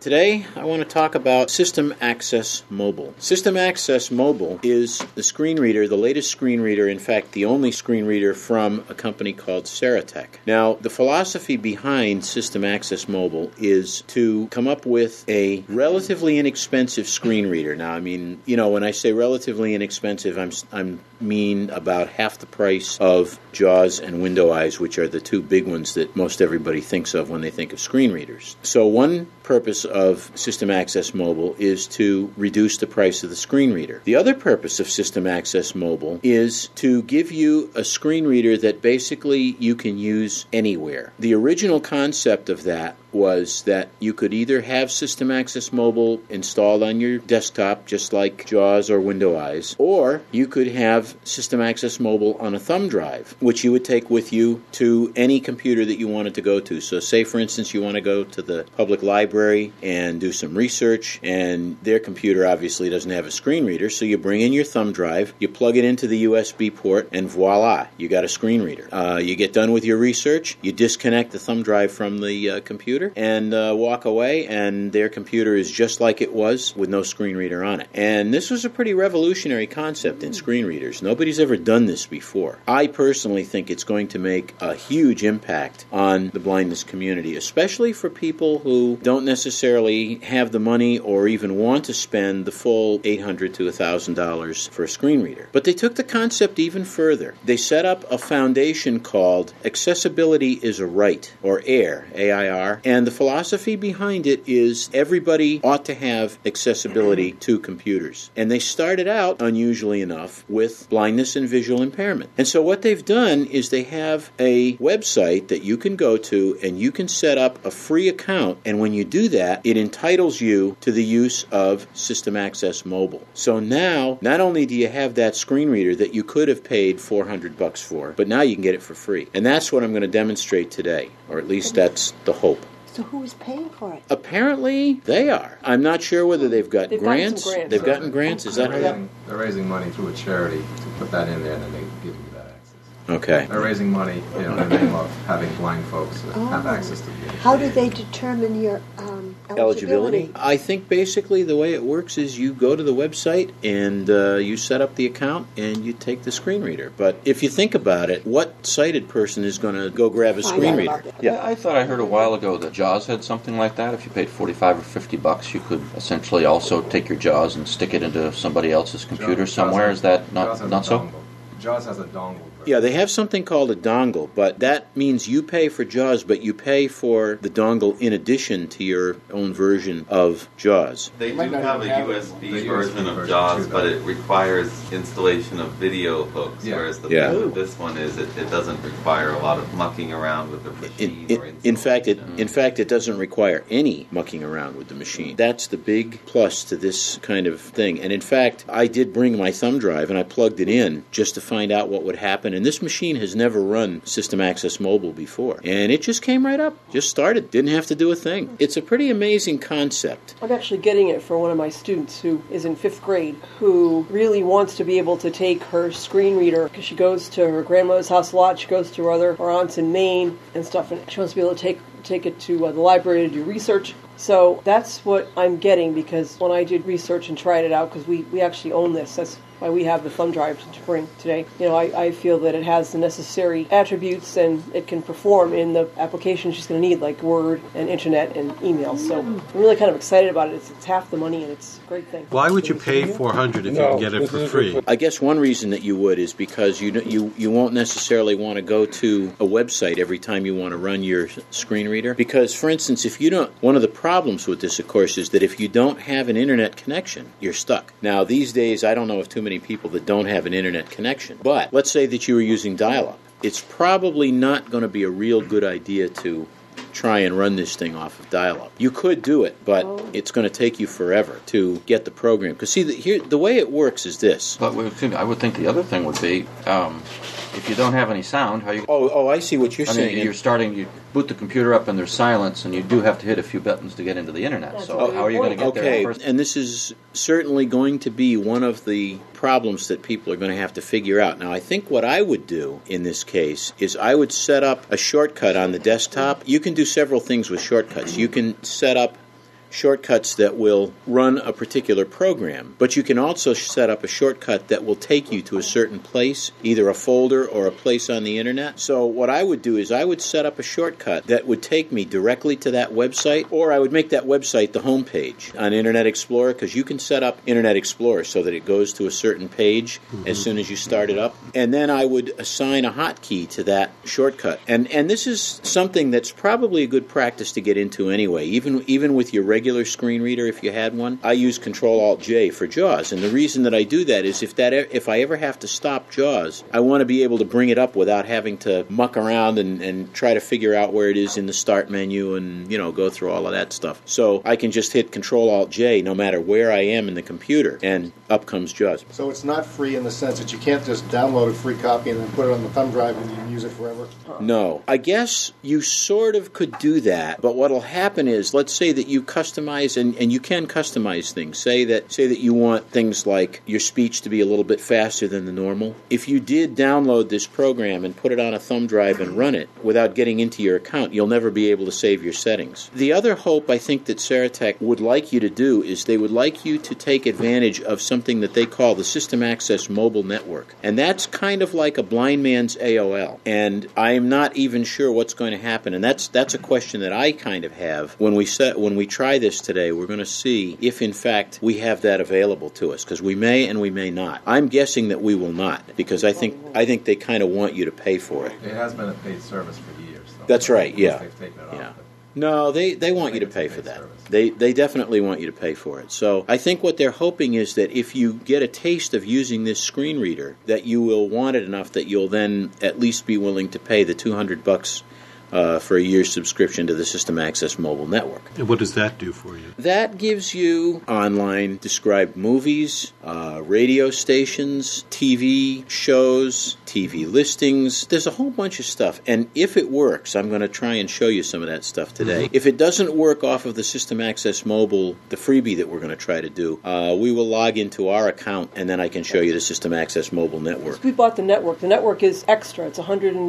Today, I want to talk about System Access Mobile. System Access Mobile is the screen reader, the latest screen reader, in fact, the only screen reader from a company called Ceratec. Now, the philosophy behind System Access Mobile is to come up with a relatively inexpensive screen reader. Now, I mean, when I say relatively inexpensive, I mean about half the price of JAWS and Window Eyes, which are the two big ones that most everybody thinks of when they think of screen readers. So one purpose of System Access Mobile is to reduce the price of the screen reader. The other purpose of System Access Mobile is to give you a screen reader that basically you can use anywhere. The original concept of that was that you could either have System Access Mobile installed on your desktop, just like JAWS or Window Eyes, or you could have System Access Mobile on a thumb drive, which you would take with you to any computer that you wanted to go to. So say, for instance, you want to go to the public library and do some research, and their computer obviously doesn't have a screen reader, so you bring in your thumb drive, you plug it into the USB port, and voila, you got a screen reader. You get done with your research, you disconnect the thumb drive from the computer, and walk away, and their computer is just like it was with no screen reader on it. And this was a pretty revolutionary concept in screen readers. Nobody's ever done this before. I personally think it's going to make a huge impact on the blindness community, especially for people who don't necessarily have the money or even want to spend the full $800 to $1,000 for a screen reader. But they took the concept even further. They set up a foundation called Accessibility is a Right, or AIR, A-I-R, and the philosophy behind it is everybody ought to have accessibility to computers. And they started out, unusually enough, with blindness and visual impairment. And so what they've done is they have a website that you can go to and you can set up a free account, and when you do that, it entitles you to the use of System Access Mobile. So now, not only do you have that screen reader that you could have paid $400 for, but now you can get it for free. And that's what I'm going to demonstrate today, or at least that's the hope. So who is paying for it? Apparently, they are. I'm not sure whether they've got grants. They've gotten grants. Is that how they're raising money through a charity to put that in there, and then they give you that access. Okay. They're raising money in the name of having blind folks have access to the internet. How do they determine your eligibility? I think basically the way it works is you go to the website and you set up the account and you take the screen reader. But if you think about it, what sighted person is going to go grab a screen reader? Yeah, I thought I heard a while ago that JAWS had something like that. If you paid $45 or $50, you could essentially also take your JAWS and stick it into somebody else's computer somewhere. Is that not so? JAWS has a dongle. Yeah, they have something called a dongle, but that means you pay for JAWS, but you pay for the dongle in addition to your own version of JAWS. They do have a USB version of JAWS, but it requires installation of video hooks, whereas the thing with this one is it doesn't require a lot of mucking around with the machine. In fact, it doesn't require any mucking around with the machine. That's the big plus to this kind of thing. And in fact, I did bring my thumb drive and I plugged it in just to find out what would happen. And this machine has never run System Access Mobile before. And it just came right up, just started, didn't have to do a thing. It's a pretty amazing concept. I'm actually getting it for one of my students who is in 5th grade, who really wants to be able to take her screen reader, because she goes to her grandmother's house a lot, she goes to her aunts in Maine and stuff, and she wants to be able to take it to the library to do research. So that's what I'm getting, because when I did research and tried it out, because we actually own this, that's why we have the thumb drive to bring today. I feel that it has the necessary attributes and it can perform in the application she's going to need, like Word and Internet and email. So I'm really kind of excited about it. It's half the money and it's a great thing. Why would you pay $400 if you can get it for free? I guess one reason that you would is because you won't necessarily want to go to a website every time you want to run your screen reader. Because, for instance, one of the problems with this, of course, is that if you don't have an Internet connection, you're stuck. Now, these days, I don't know of too many people that don't have an Internet connection. But let's say that you were using dial-up. It's probably not going to be a real good idea to try and run this thing off of dial-up. You could do it, but it's going to take you forever to get the program. Because see, the way it works is this. But I would think the other thing would be, if you don't have any sound, how you... Oh, I see what you're saying. You boot the computer up and there's silence, and you do have to hit a few buttons to get into the Internet. So how are you going to get there first? And this is certainly going to be one of the problems that people are going to have to figure out. Now, I think what I would do in this case is I would set up a shortcut on the desktop. You can do several things with shortcuts. You can set up shortcuts that will run a particular program, but you can also set up a shortcut that will take you to a certain place, either a folder or a place on the internet. So what I would do is I would set up a shortcut that would take me directly to that website, or I would make that website the home page on Internet Explorer, because you can set up Internet Explorer so that it goes to a certain page as soon as you start it up. And then I would assign a hotkey to that shortcut. And this is something that's probably a good practice to get into anyway, even with your regular screen reader, if you had one. I use Control-Alt-J for JAWS, and the reason that I do that is if I ever have to stop JAWS, I want to be able to bring it up without having to muck around and try to figure out where it is in the start menu and, go through all of that stuff. So I can just hit Control-Alt-J no matter where I am in the computer, and up comes JAWS. So it's not free in the sense that you can't just download a free copy and then put it on the thumb drive and you can use it forever? No. I guess you sort of could do that, but what'll happen is, let's say that you customize, and you can customize things. Say that you want things like your speech to be a little bit faster than the normal. If you did download this program and put it on a thumb drive and run it without getting into your account, you'll never be able to save your settings. The other hope I think that Ceratec would like you to do is they would like you to take advantage of something that they call the System Access Mobile Network. And that's kind of like a blind man's AOL. And I'm not even sure what's going to happen. And that's a question that I kind of have. When we try this today, we're going to see if in fact we have that available to us, because we may and we may not. I'm guessing that we will not, because I think they kind of want you to pay for it. It has been a paid service for years. So that's right. Yeah. They've taken it off. No, they want you to pay for that. They definitely want you to pay for it. So I think what they're hoping is that if you get a taste of using this screen reader, that you will want it enough that you'll then at least be willing to pay the $200 for a year's subscription to the System Access Mobile Network. And what does that do for you? That gives you online described movies, radio stations, TV shows, TV listings. There's a whole bunch of stuff. And if it works, I'm going to try and show you some of that stuff today. Mm-hmm. If it doesn't work off of the System Access Mobile, the freebie that we're going to try to do, we will log into our account, and then I can show you the System Access Mobile Network. We bought the network. The network is extra. It's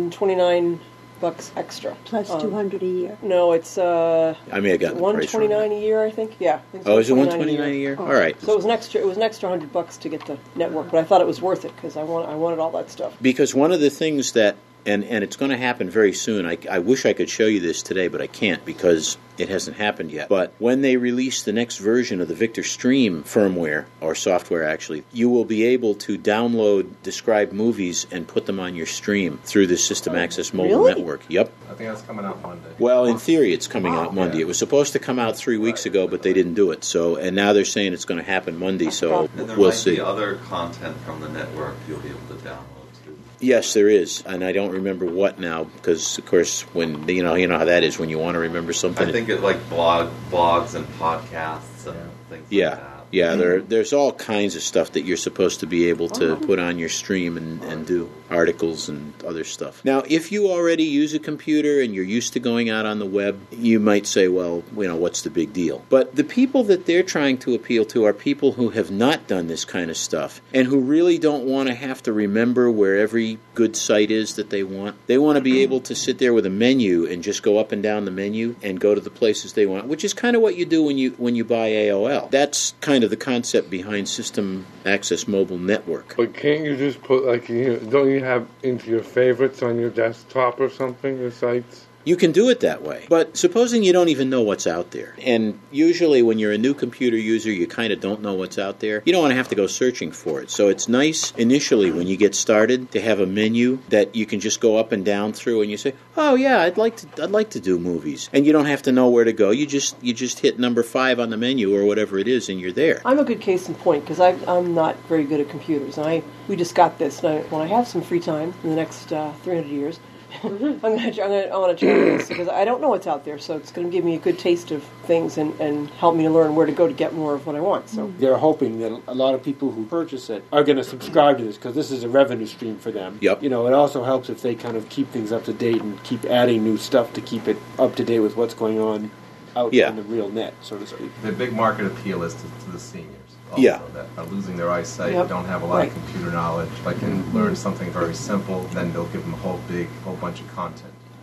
$129 extra. Plus $200 a year. No, it's I may have gotten $129 a year, I think. Yeah. I think is it $129 a year? Oh. All right. So it was an extra $100 to get the network, but I thought it was worth it because I wanted all that stuff. Because one of the things that and it's going to happen very soon. I wish I could show you this today, but I can't because it hasn't happened yet. But when they release the next version of the Victor Stream firmware, or software actually, you will be able to download described movies and put them on your stream through the System Access Mobile Network. Yep. I think that's coming out Monday. Well, in theory, it's coming out Monday. Yeah. It was supposed to come out 3 weeks ago, but they didn't do it. So, and now they're saying it's going to happen Monday, so we'll see. There might be other content from the network you'll be able to download. Yes, there is, and I don't remember what now because, of course, when you know how that is when you want to remember something. I think it's like blogs and podcasts and things like that. Yeah, there's all kinds of stuff that you're supposed to be able to put on your stream and do, articles and other stuff. Now, if you already use a computer and you're used to going out on the web, you might say, well, what's the big deal? But the people that they're trying to appeal to are people who have not done this kind of stuff and who really don't want to have to remember where every good site is that they want. They want to be able to sit there with a menu and just go up and down the menu and go to the places they want, which is kind of what you do when you buy AOL. That's kind of the concept behind System Access Mobile Network. But can't you just put, don't you have into your favorites on your desktop or something, your sites? You can do it that way. But supposing you don't even know what's out there, and usually when you're a new computer user, you kind of don't know what's out there, you don't want to have to go searching for it. So it's nice initially when you get started to have a menu that you can just go up and down through and you say, oh yeah, I'd like to do movies. And you don't have to know where to go. You just hit number 5 on the menu or whatever it is and you're there. I'm a good case in point because I'm not very good at computers. And we just got this. And when I have some free time in the next 300 years, I want to try this because I don't know what's out there, so it's going to give me a good taste of things and help me to learn where to go to get more of what I want. So they're hoping that a lot of people who purchase it are going to subscribe to this because this is a revenue stream for them. Yep. It also helps if they kind of keep things up to date and keep adding new stuff to keep it up to date with what's going on out on the real net, so to speak. The big market appeal is to the seniors. Also, that are losing their eyesight, don't have a lot of computer knowledge, can learn something very simple, then they'll give them a whole bunch of content.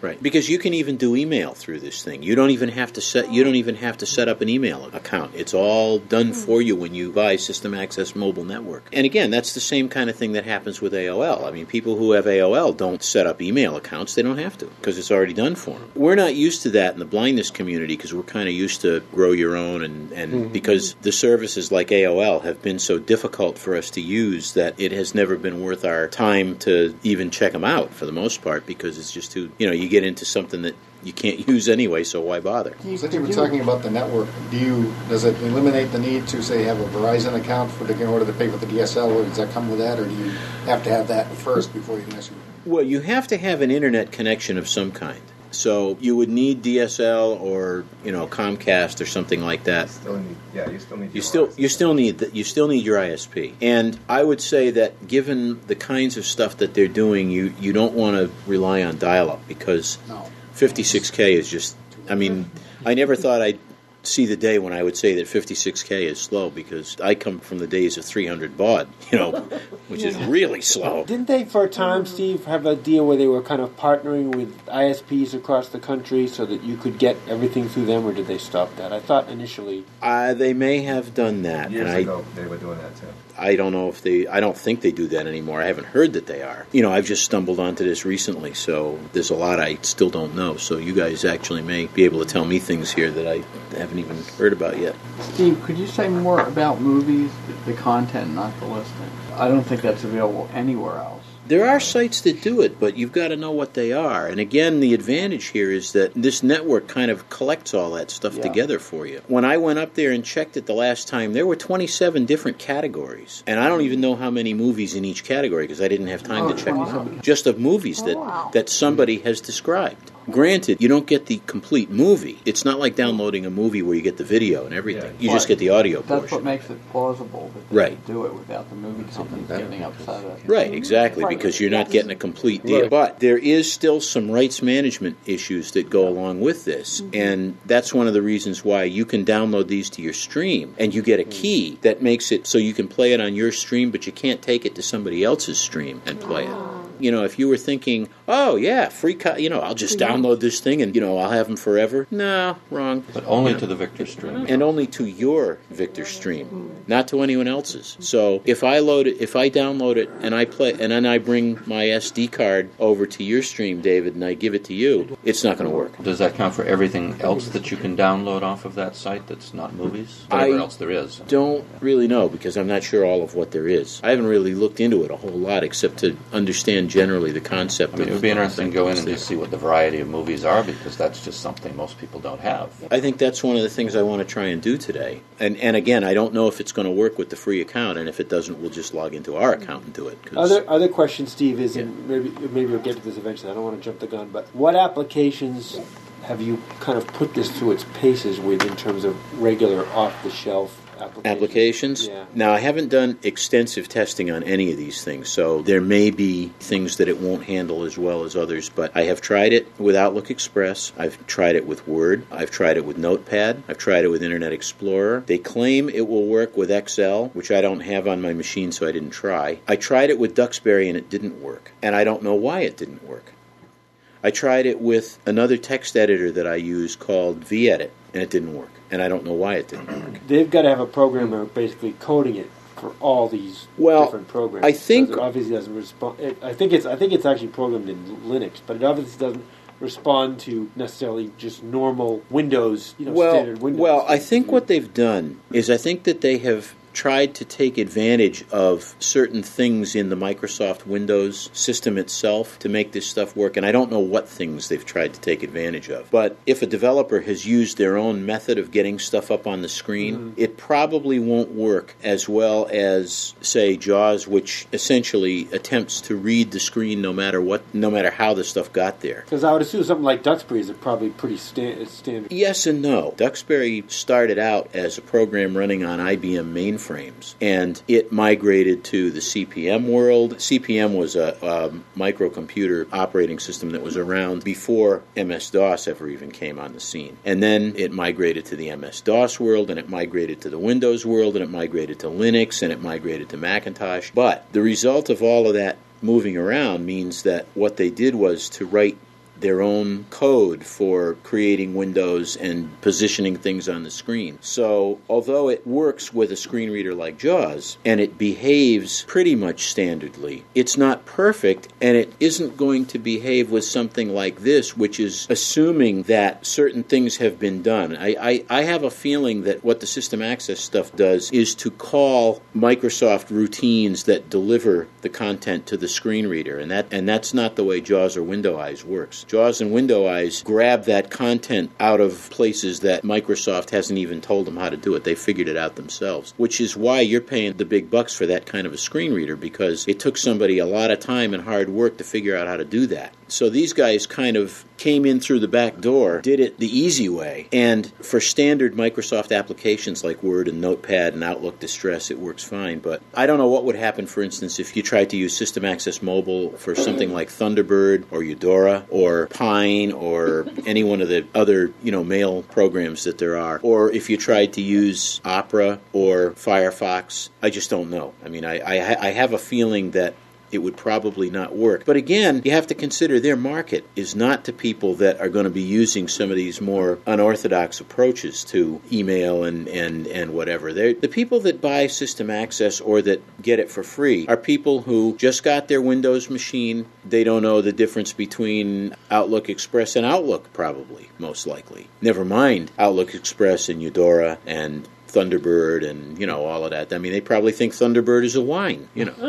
Right, because you can even do email through this thing. You don't even have to set up an email account. It's all done for you when you buy System Access Mobile Network. And again, that's the same kind of thing that happens with AOL. I mean, people who have AOL don't set up email accounts. They don't have to because it's already done for them. We're not used to that in the blindness community because we're kind of used to grow your own and because the services like AOL have been so difficult for us to use that it has never been worth our time to even check them out for the most part because it's just too, you get into something that you can't use anyway, so why bother? Since you were talking about the network, does it eliminate the need to, say, have a Verizon account in order to pay for the DSL, or does that come with that, or do you have to have that first before you can actually... Well, you have to have an internet connection of some kind. So you would need DSL or Comcast or something like that. You still need your ISP. And I would say that given the kinds of stuff that they're doing, you don't want to rely on dial-up because 56K is just. I mean, I never thought I'd see the day when I would say that 56K is slow because I come from the days of 300 baud, which is really slow. Didn't they, for a time, Steve, have a deal where they were kind of partnering with ISPs across the country so that you could get everything through them, or did they stop that? I thought initially... they may have done that. Years ago, they were doing that, too. I don't know I don't think they do that anymore. I haven't heard that they are. I've just stumbled onto this recently, so there's a lot I still don't know. So you guys actually may be able to tell me things here that I haven't even heard about yet. Steve, could you say more about movies, the content, not the listing? I don't think that's available anywhere else. There are sites that do it, but you've got to know what they are. And again, the advantage here is that this network kind of collects all that stuff together for you. When I went up there and checked it the last time, there were 27 different categories. And I don't even know how many movies in each category because I didn't have time to check them out. Just of movies that somebody has described. Granted, you don't get the complete movie. It's not like downloading a movie where you get the video and everything. You just get the audio portion. That's what makes it plausible that they can do it without the movie companies getting upset at it. Right, exactly, because you're not getting a complete deal. Right. But there is still some rights management issues that go along with this, and that's one of the reasons why you can download these to your stream, and you get a key that makes it so you can play it on your stream, but you can't take it to somebody else's stream and play it. If you were thinking, oh, yeah, free I'll just download this thing and, I'll have them forever. No, wrong. But only to the Victor stream. And only to your Victor stream, not to anyone else's. So if I download it and I play, and then I bring my SD card over to your stream, David, and I give it to you, it's not going to work. Does that count for everything else that you can download off of that site that's not movies? Whatever else there is. Don't really know because I'm not sure all of what there is. I haven't really looked into it a whole lot except to understand generally the concept. It would be interesting to go in and just see what the variety of movies are because that's just something most people don't have. I think that's one of the things I want to try and do today. And again, I don't know if it's going to work with the free account, and if it doesn't, we'll just log into our account and do it. Other question, Steve, is, and maybe we'll get to this eventually, I don't want to jump the gun, but what applications have you kind of put this through its paces with in terms of regular off-the-shelf applications? Yeah. Now, I haven't done extensive testing on any of these things, so there may be things that it won't handle as well as others, but I have tried it with Outlook Express. I've tried it with Word. I've tried it with Notepad. I've tried it with Internet Explorer. They claim it will work with Excel, which I don't have on my machine, so I didn't try. I tried it with Duxbury, and it didn't work, and I don't know why it didn't work. I tried it with another text editor that I use called VEdit, and it didn't work. And I don't know why it didn't work. They've got to have a programmer basically coding it for all these different programs. I think it obviously doesn't respond. I think it's actually programmed in Linux, but it obviously doesn't respond to necessarily just normal Windows, standard Windows. Well, I think what they've done is I think that they have tried to take advantage of certain things in the Microsoft Windows system itself to make this stuff work, and I don't know what things they've tried to take advantage of. But if a developer has used their own method of getting stuff up on the screen, it probably won't work as well as, say, JAWS, which essentially attempts to read the screen no matter how the stuff got there. Because I would assume something like Duxbury is probably pretty standard. Yes and no. Duxbury started out as a program running on IBM mainframes, and it migrated to the CP/M world. CP/M was a microcomputer operating system that was around before MS-DOS ever even came on the scene. And then it migrated to the MS-DOS world, and it migrated to the Windows world, and it migrated to Linux, and it migrated to Macintosh. But the result of all of that moving around means that what they did was to write their own code for creating windows and positioning things on the screen. So although it works with a screen reader like JAWS, and it behaves pretty much standardly, it's not perfect, and it isn't going to behave with something like this, which is assuming that certain things have been done. I have a feeling that what the system access stuff does is to call Microsoft routines that deliver the content to the screen reader, and that's not the way JAWS or Window Eyes works. JAWS and Window Eyes grab that content out of places that Microsoft hasn't even told them how to do it. They figured it out themselves, which is why you're paying the big bucks for that kind of a screen reader, because it took somebody a lot of time and hard work to figure out how to do that. So these guys kind of came in through the back door, did it the easy way, and for standard Microsoft applications like Word and Notepad and Outlook Distress, it works fine. But I don't know what would happen, for instance, if you tried to use System Access Mobile for something like Thunderbird or Eudora or Pine or any one of the other, mail programs that there are, or if you tried to use Opera or Firefox. I just don't know. I mean, I have a feeling that it would probably not work. But again, you have to consider their market is not to people that are going to be using some of these more unorthodox approaches to email and whatever. The people that buy System Access or that get it for free are people who just got their Windows machine. They don't know the difference between Outlook Express and Outlook, probably, most likely. Never mind Outlook Express and Eudora and Thunderbird and, all of that. I mean, they probably think Thunderbird is a wine,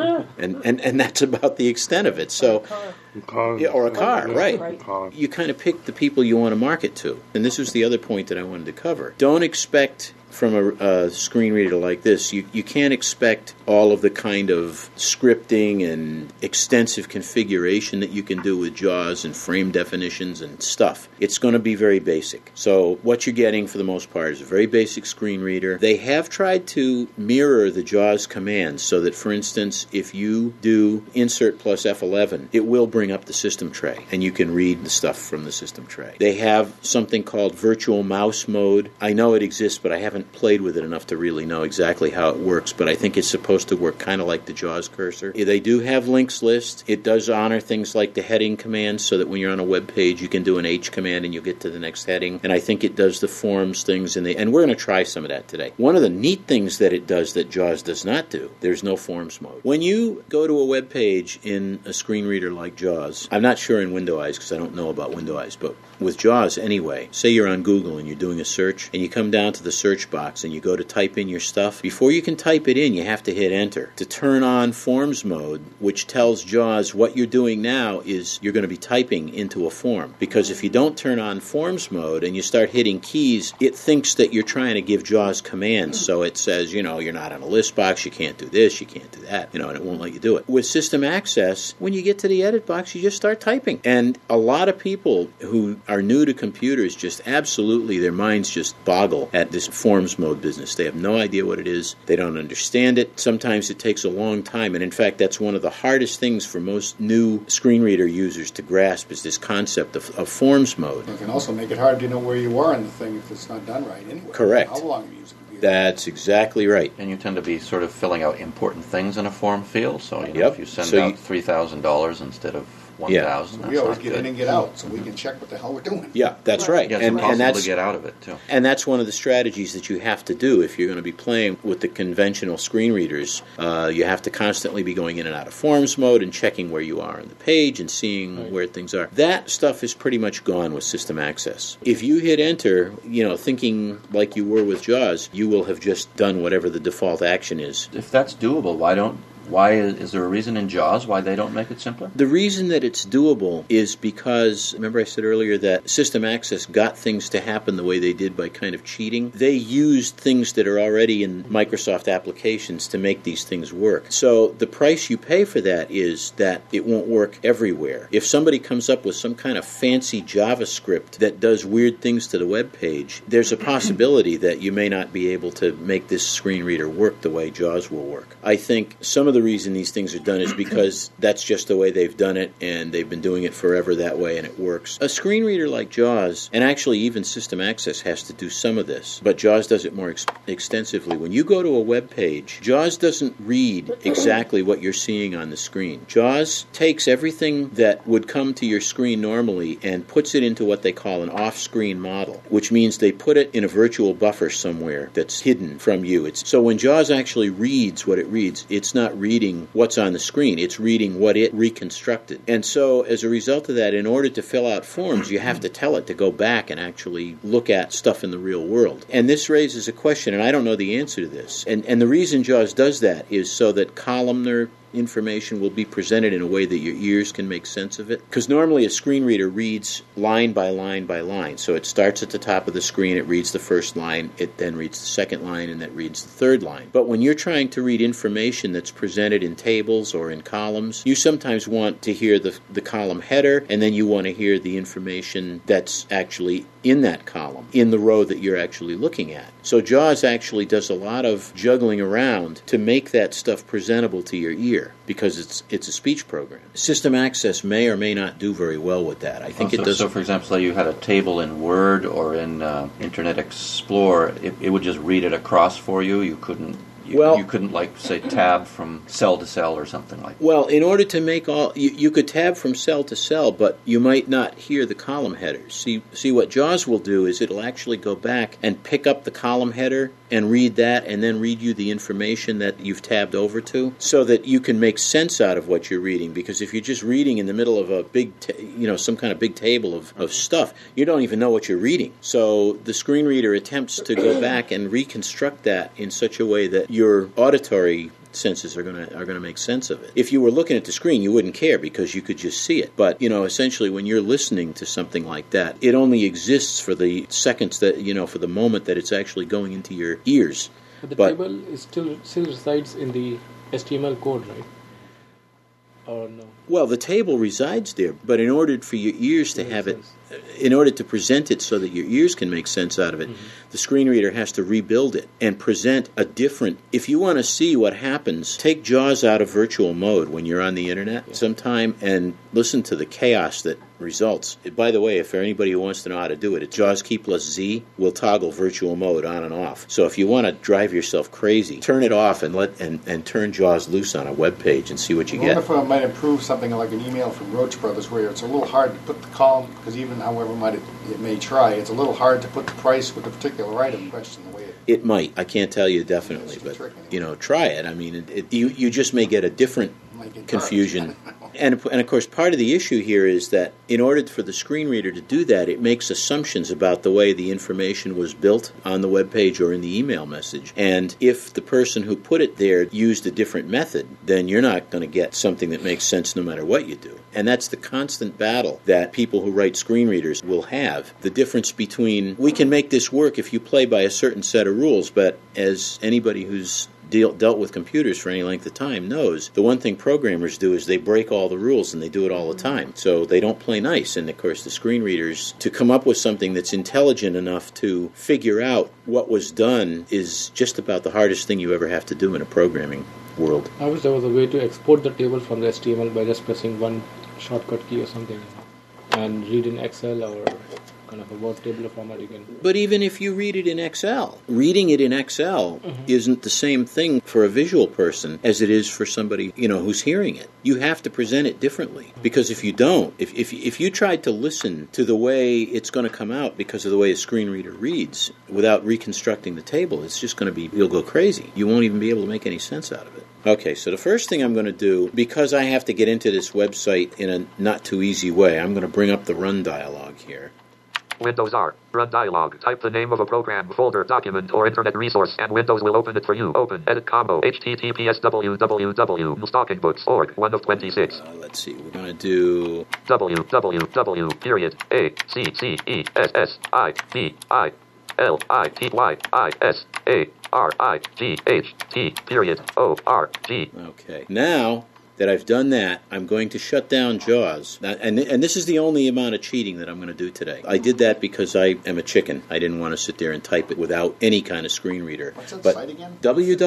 and that's about the extent of it. So, or a car, right. You kind of pick the people you want to market to. And this was the other point that I wanted to cover. Don't expect from a screen reader like this, you can't expect all of the kind of scripting and extensive configuration that you can do with JAWS and frame definitions and stuff. It's going to be very basic. So what you're getting for the most part is a very basic screen reader. They have tried to mirror the JAWS commands so that, for instance, if you do insert plus F11, it will bring up the system tray and you can read the stuff from the system tray. They have something called virtual mouse mode. I know it exists, but I haven't played with it enough to really know exactly how it works, but I think it's supposed to work kind of like the JAWS cursor. They do have links list. It does honor things like the heading commands so that when you're on a web page, you can do an H command and you'll get to the next heading. And I think it does the forms things, and we're going to try some of that today. One of the neat things that it does that JAWS does not do, there's no forms mode. When you go to a web page in a screen reader like JAWS, I'm not sure in Window Eyes because I don't know about Window Eyes, but with JAWS anyway, say you're on Google and you're doing a search and you come down to the search box and you go to type in your stuff. Before you can type it in, you have to hit enter to turn on forms mode, which tells JAWS what you're doing now is you're going to be typing into a form. Because if you don't turn on forms mode and you start hitting keys, it thinks that you're trying to give JAWS commands. So it says, you're not on a list box, you can't do this, you can't do that, and it won't let you do it. With System Access, when you get to the edit box, you just start typing. And a lot of people who are new to computers just absolutely, their minds just boggle at this forms mode business. They have no idea what it is. They don't understand it. Sometimes it takes a long time. And in fact, that's one of the hardest things for most new screen reader users to grasp is this concept of forms mode. It can also make it hard to know where you are in the thing if it's not done right anyway. Correct. How long you use it. That's exactly right. And you tend to be sort of filling out important things in a form field. So if you send out $3,000 instead of 1,000. We always get in and get out, so we can check what the hell we're doing. Yeah, that's right. Yeah, and that's to get out of it too. And that's one of the strategies that you have to do if you're going to be playing with the conventional screen readers. You have to constantly be going in and out of forms mode and checking where you are on the page and seeing where things are. That stuff is pretty much gone with System Access. If you hit enter, thinking like you were with JAWS, you will have just done whatever the default action is. If that's doable, why is there a reason in JAWS why they don't make it simpler? The reason that it's doable is because, remember I said earlier that System Access got things to happen the way they did by kind of cheating? They used things that are already in Microsoft applications to make these things work. So the price you pay for that is that it won't work everywhere. If somebody comes up with some kind of fancy JavaScript that does weird things to the web page, there's a possibility that you may not be able to make this screen reader work the way JAWS will work. I think some of the reason these things are done is because that's just the way they've done it, and they've been doing it forever that way, and it works. A screen reader like JAWS, and actually even System Access has to do some of this, but JAWS does it more extensively. When you go to a web page, JAWS doesn't read exactly what you're seeing on the screen. JAWS takes everything that would come to your screen normally and puts it into what they call an off-screen model, which means they put it in a virtual buffer somewhere that's hidden from you. So when JAWS actually reads what it reads, it's not reading what's on the screen, it's reading what it reconstructed. And so as a result of that, in order to fill out forms, you have to tell it to go back and actually look at stuff in the real world. And this raises a question, and I don't know the answer to this. And the reason JAWS does that is so that columnar information will be presented in a way that your ears can make sense of it. Because normally a screen reader reads line by line by line. So it starts at the top of the screen, it reads the first line, it then reads the second line, and that reads the third line. But when you're trying to read information that's presented in tables or in columns, you sometimes want to hear the column header, and then you want to hear the information that's actually in that column, in the row that you're actually looking at. So JAWS actually does a lot of juggling around to make that stuff presentable to your ear, because it's a speech program. System Access may or may not do very well with that. I think it does. So, for example, say you had a table in Word or in Internet Explorer, it would just read it across for you. You couldn't. You couldn't, like, say, tab from cell to cell or something like that. Well, in order to make you could tab from cell to cell, but you might not hear the column headers. See, what JAWS will do is it'll actually go back and pick up the column header and read that, and then read you the information that you've tabbed over to, so that you can make sense out of what you're reading. Because if you're just reading in the middle of a big, some kind of big table of stuff, you don't even know what you're reading. So the screen reader attempts to go back and reconstruct that in such a way that your auditory senses are going to make sense of it. If you were looking at the screen, you wouldn't care because you could just see it. But essentially, when you're listening to something like that, it only exists for the seconds that for the moment that it's actually going into your ears. But the table is still resides in the HTML code, right? Or no? Well, the table resides there, but in order for your ears to have it, in order to present it so that your ears can make sense out of it, the screen reader has to rebuild it and present a different... If you want to see what happens, take JAWS out of virtual mode when you're on the internet sometime and listen to the chaos that results. By the way, if anybody who wants to know how to do it, it's JAWS key plus Z will toggle virtual mode on and off. So if you want to drive yourself crazy, turn it off and turn JAWS loose on a web page and see what you get. I wonder if it might improve something like an email from Roach Brothers, where it's a little hard to put the column, because even however it may try, it's a little hard to put the price with the particular item question the way it might. I can't tell you definitely, but try it. I mean, you just may get a different confusion. And of course, part of the issue here is that in order for the screen reader to do that, it makes assumptions about the way the information was built on the web page or in the email message. And if the person who put it there used a different method, then you're not going to get something that makes sense no matter what you do. And that's the constant battle that people who write screen readers will have. The difference between, we can make this work if you play by a certain set of rules, but as anybody who's dealt with computers for any length of time knows, the one thing programmers do is they break all the rules, and they do it all the time. So they don't play nice. And of course, the screen readers, to come up with something that's intelligent enough to figure out what was done is just about the hardest thing you ever have to do in a programming world. I wish there was a way to export the table from the HTML by just pressing one shortcut key or something and read in Excel or kind of a Word table format you can... But even if you read it in Excel, reading it in Excel isn't the same thing for a visual person as it is for somebody, who's hearing it. You have to present it differently. Because if you don't, if you tried to listen to the way it's going to come out because of the way a screen reader reads without reconstructing the table, it's just going to be, you'll go crazy. You won't even be able to make any sense out of it. Okay, so the first thing I'm going to do, because I have to get into this website in a not too easy way, I'm going to bring up the run dialog here. Windows R. Run dialog. Type the name of a program, folder, document, or internet resource, and Windows will open it for you. Open. Edit combo. HTTPS www.stockandbooks.org. 1 of 26. Let's see. We're going to do... www. Period. ACCSSIPILITYISARIGHT. Period. ORG. Okay. Now... that I've done that, I'm going to shut down JAWS. And this is the only amount of cheating that I'm going to do today. I did that because I am a chicken. I didn't want to sit there and type it without any kind of screen reader. What's that but site again?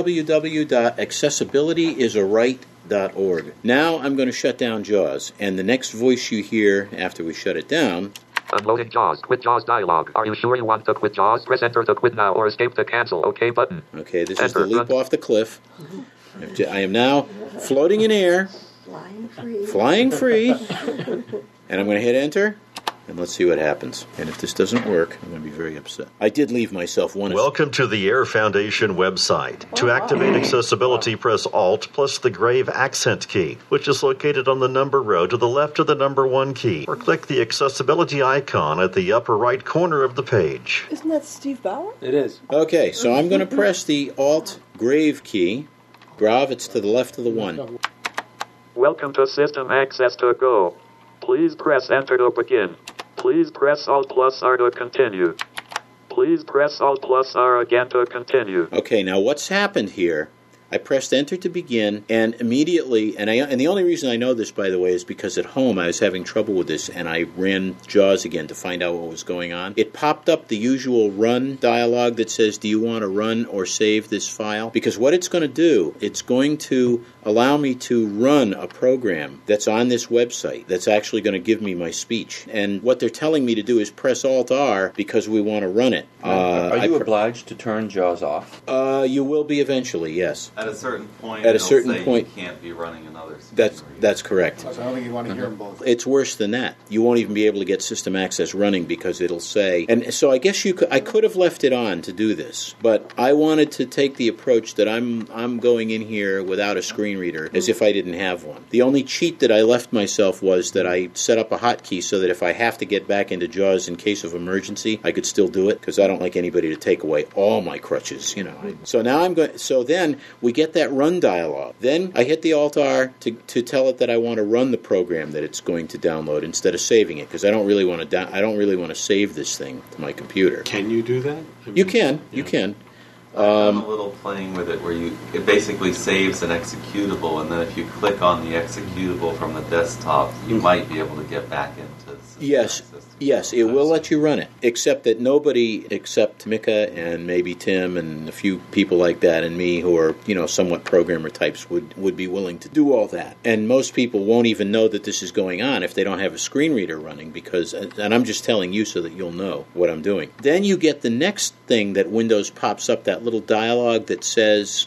www.accessibilityisaRight.org. Now I'm going to shut down JAWS, and the next voice you hear after we shut it down... Unloading JAWS. Quit JAWS dialog. Are you sure you want to quit JAWS? Press enter to quit now or escape to cancel. OK button. Okay, this is the leap off the cliff. I am now floating in air. Flying free. And I'm going to hit enter. And let's see what happens. And if this doesn't work, I'm going to be very upset. I did leave myself one... Welcome to the Air Foundation website. To activate accessibility, press Alt plus the grave accent key, which is located on the number row to the left of the number 1 key, or click the accessibility icon at the upper right corner of the page. Isn't that Steve Bauer? It is. Okay, so I'm going to press the Alt grave key. Grav, it's to the left of the 1. Welcome to System Access to Go. Please press enter to begin. Please press Alt plus R to continue. Please press Alt plus R again to continue. Okay, now what's happened here? I pressed enter to begin, and immediately, and the only reason I know this, by the way, is because at home I was having trouble with this, and I ran JAWS again to find out what was going on. It popped up the usual run dialog that says, do you want to run or save this file? Because what it's going to do, it's going to allow me to run a program that's on this website that's actually going to give me my speech. And what they're telling me to do is press Alt-R because we want to run it. Are you obliged to turn JAWS off? You will be eventually, yes. At a certain point, you can't be running another. That's correct. So I don't think you want to hear them both. It's worse than that. You won't even be able to get System Access running because it'll say. And so I guess I could have left it on to do this, but I wanted to take the approach that I'm going in here without a screen reader, as if I didn't have one. The only cheat that I left myself was that I set up a hotkey so that if I have to get back into JAWS in case of emergency, I could still do it because I don't like anybody to take away all my crutches. So now I'm going. So then we get that run dialog. Then I hit the Alt-R to tell it that I want to run the program that it's going to download instead of saving it, because I don't really want to save this thing to my computer. Can you do that? You can. I've done a little playing with it where it basically saves an executable, and then if you click on the executable from the desktop, you might be able to get back into Yes, it will let you run it, except that nobody except Mika and maybe Tim and a few people like that and me who are, somewhat programmer types would be willing to do all that. And most people won't even know that this is going on if they don't have a screen reader running, and I'm just telling you so that you'll know what I'm doing. Then you get the next thing that Windows pops up, that little dialog that says,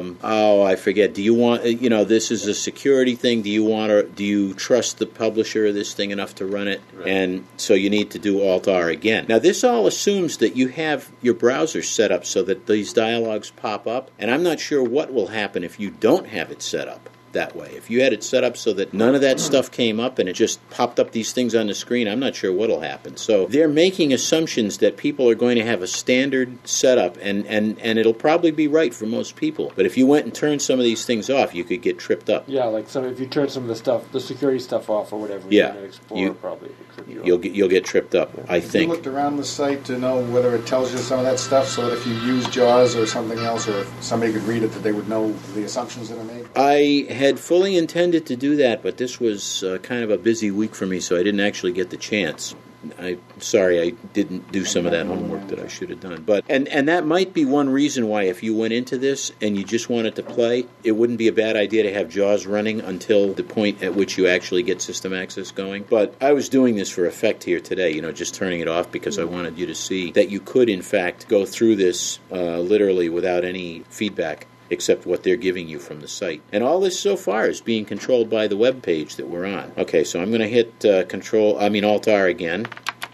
I forget, do you want, this is a security thing, do you trust the publisher of this thing enough to run it? Right. And so you need to do Alt-R again. Now, this all assumes that you have your browser set up so that these dialogues pop up, and I'm not sure what will happen if you don't have it set up that way. If you had it set up so that none of that stuff came up and it just popped up these things on the screen, I'm not sure what will happen. So they're making assumptions that people are going to have a standard setup, and it'll probably be right for most people. But if you went and turned some of these things off, you could get tripped up. Yeah, like if you turn some of the security stuff off or whatever, yeah, Explorer probably. You'll get tripped up, I think. You looked around the site to know whether it tells you some of that stuff, so that if you use JAWS or something else, or if somebody could read it, that they would know the assumptions that are made? I had fully intended to do that, but this was kind of a busy week for me, so I didn't actually get the chance. I'm sorry I didn't do some of that homework that I should have done. But and that might be one reason why, if you went into this and you just wanted to play, it wouldn't be a bad idea to have JAWS running until the point at which you actually get System Access going. But I was doing this for effect here today, just turning it off because I wanted you to see that you could, in fact, go through this literally without any feedback except what they're giving you from the site. And all this so far is being controlled by the web page that we're on. Okay, so I'm going to hit Alt-R again.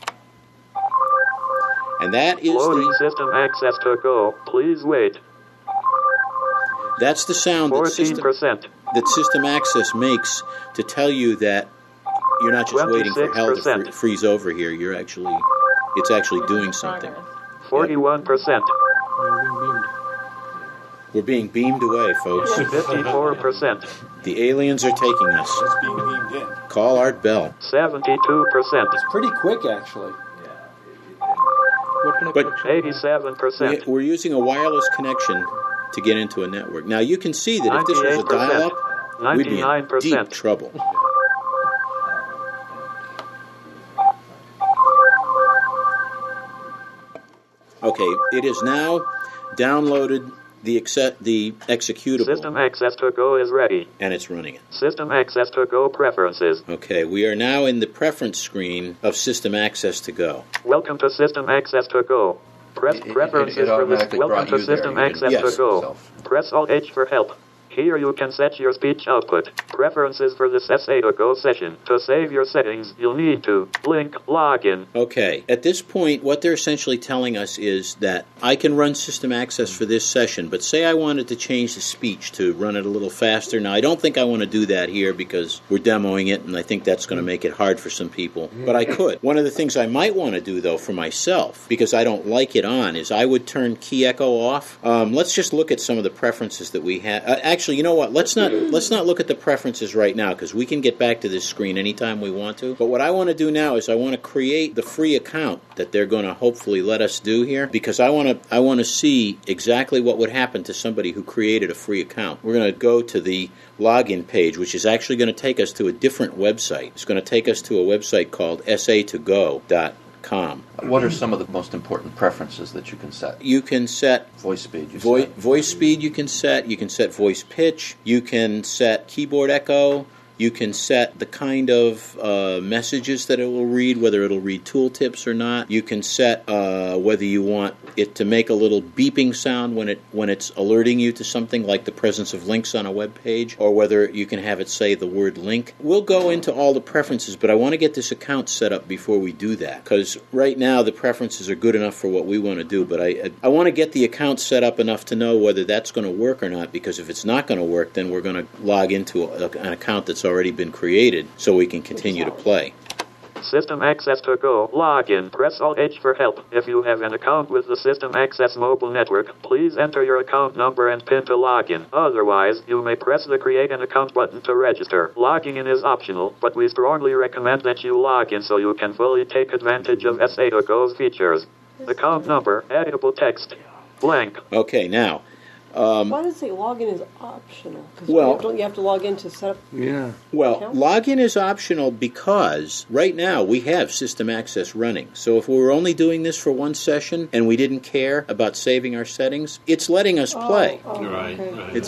And that is loading System Access to Go. Please wait. That's the sound that System Access makes to tell you that you're not just waiting for hell to freeze over here. It's actually doing something. 41%. We're being beamed away, folks. 54%. The aliens are taking us. It's being beamed in. Call Art Bell. 72%. It's pretty quick, actually. But 87%. We're using a wireless connection to get into a network. Now, you can see that if this was a dial-up, we'd be in deep trouble. Okay, it is now downloaded the executable. System Access to Go is ready. And it's running it. System Access to Go preferences. Okay, we are now in the preference screen of System Access to Go. Welcome to System Access to Go. Press preferences for this. Welcome to System Access to Go. Press Alt-H for help. Here you can set your speech output. Preferences for this SA2Go session. To save your settings, you'll need to link login. Okay. At this point, what they're essentially telling us is that I can run system access for this session, but say I wanted to change the speech to run it a little faster. Now, I don't think I want to do that here because we're demoing it, and I think that's going to make it hard for some people. But I could. One of the things I might want to do, though, for myself, because I don't like it on, is I would turn key echo off. Let's just look at some of the preferences that we have. Actually, you know what? Let's not look at the preferences right now because we can get back to this screen anytime we want to. But what I want to do now is I want to create the free account that they're going to hopefully let us do here because I want to see exactly what would happen to somebody who created a free account. We're going to go to the login page, which is actually going to take us to a different website. It's going to take us to a website called sa2go.com. What are some of the most important preferences that you can set? You can set voice speed. Voice speed you can set. You can set voice pitch. You can set keyboard echo. You can set the kind of messages that it will read, whether it'll read tooltips or not. You can set whether you want it to make a little beeping sound when it's alerting you to something like the presence of links on a web page, or whether you can have it say the word link. We'll go into all the preferences, but I want to get this account set up before we do that, because right now the preferences are good enough for what we want to do, but I want to get the account set up enough to know whether that's going to work or not, because if it's not going to work, then we're going to log into an account that's already been created so we can continue to play. System Access to Go. Login. Press Alt-H for help. If you have an account with the System Access mobile network, please enter your account number and PIN to login. Otherwise, you may press the Create an Account button to register. Logging in is optional, but we strongly recommend that you log in so you can fully take advantage of SA2Go's features. Account number, editable text, blank. Okay, now, why does it say login is optional? Because don't you have to log in to set up? Yeah. Well, login is optional because right now we have system access running. So if we were only doing this for one session and we didn't care about saving our settings, it's letting us play. Right. It's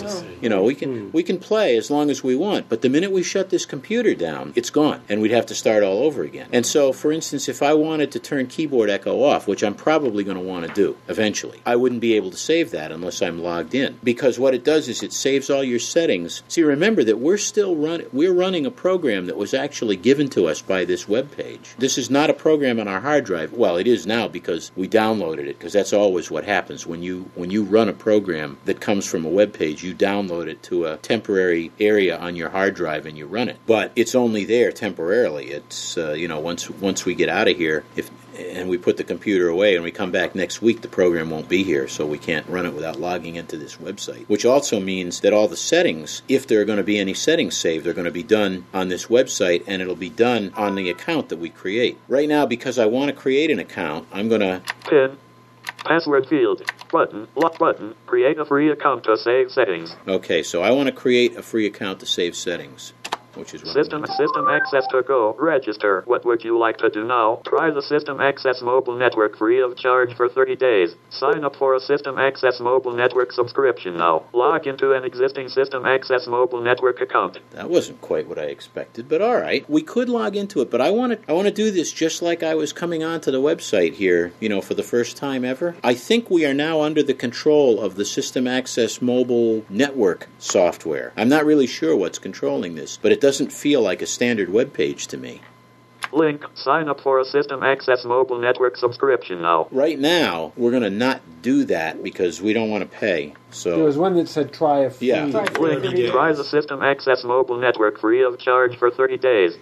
we can play as long as we want. But the minute we shut this computer down, it's gone, and we'd have to start all over again. And so, for instance, if I wanted to turn keyboard echo off, which I'm probably going to want to do eventually, I wouldn't be able to save that unless I'm logged in, because what it does is it saves all your settings. See, remember that we're running a program that was actually given to us by this web page. This is not a program on our hard drive. Well, it is now because we downloaded it, because that's always what happens when you run a program that comes from a web page. You download it to a temporary area on your hard drive and you run it. But it's only there temporarily. It's once we get out of here, and we put the computer away and we come back next week, the program won't be here, so we can't run it without logging into this website. Which also means that all the settings, if there are going to be any settings saved, they're going to be done on this website, and it'll be done on the account that we create. Right now, because I want to create an account, I'm going to... PIN, password field, button, lock button, create a free account to save settings. Okay, so I want to create a free account to save settings. Which is System Access to Go. Register. What would you like to do now? Try the System Access mobile network free of charge for 30 days. Sign up for a System Access mobile network subscription now. Log into an existing System Access mobile network account. That wasn't quite what I expected, but all right. We could log into it, but I want to do this just like I was coming onto the website here, for the first time ever. I think we are now under the control of the System Access mobile network software. I'm not really sure what's controlling this, but it doesn't feel like a standard web page to me. Link, sign up for a System Access mobile network subscription now. Right now, we're going to not do that because we don't want to pay. So there was one that said try a free. Yeah. Link, try the System Access mobile network free of charge for 30 days.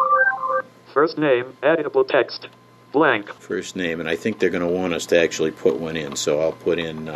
First name, editable text, blank. First name, and I think they're going to want us to actually put one in, so I'll put in...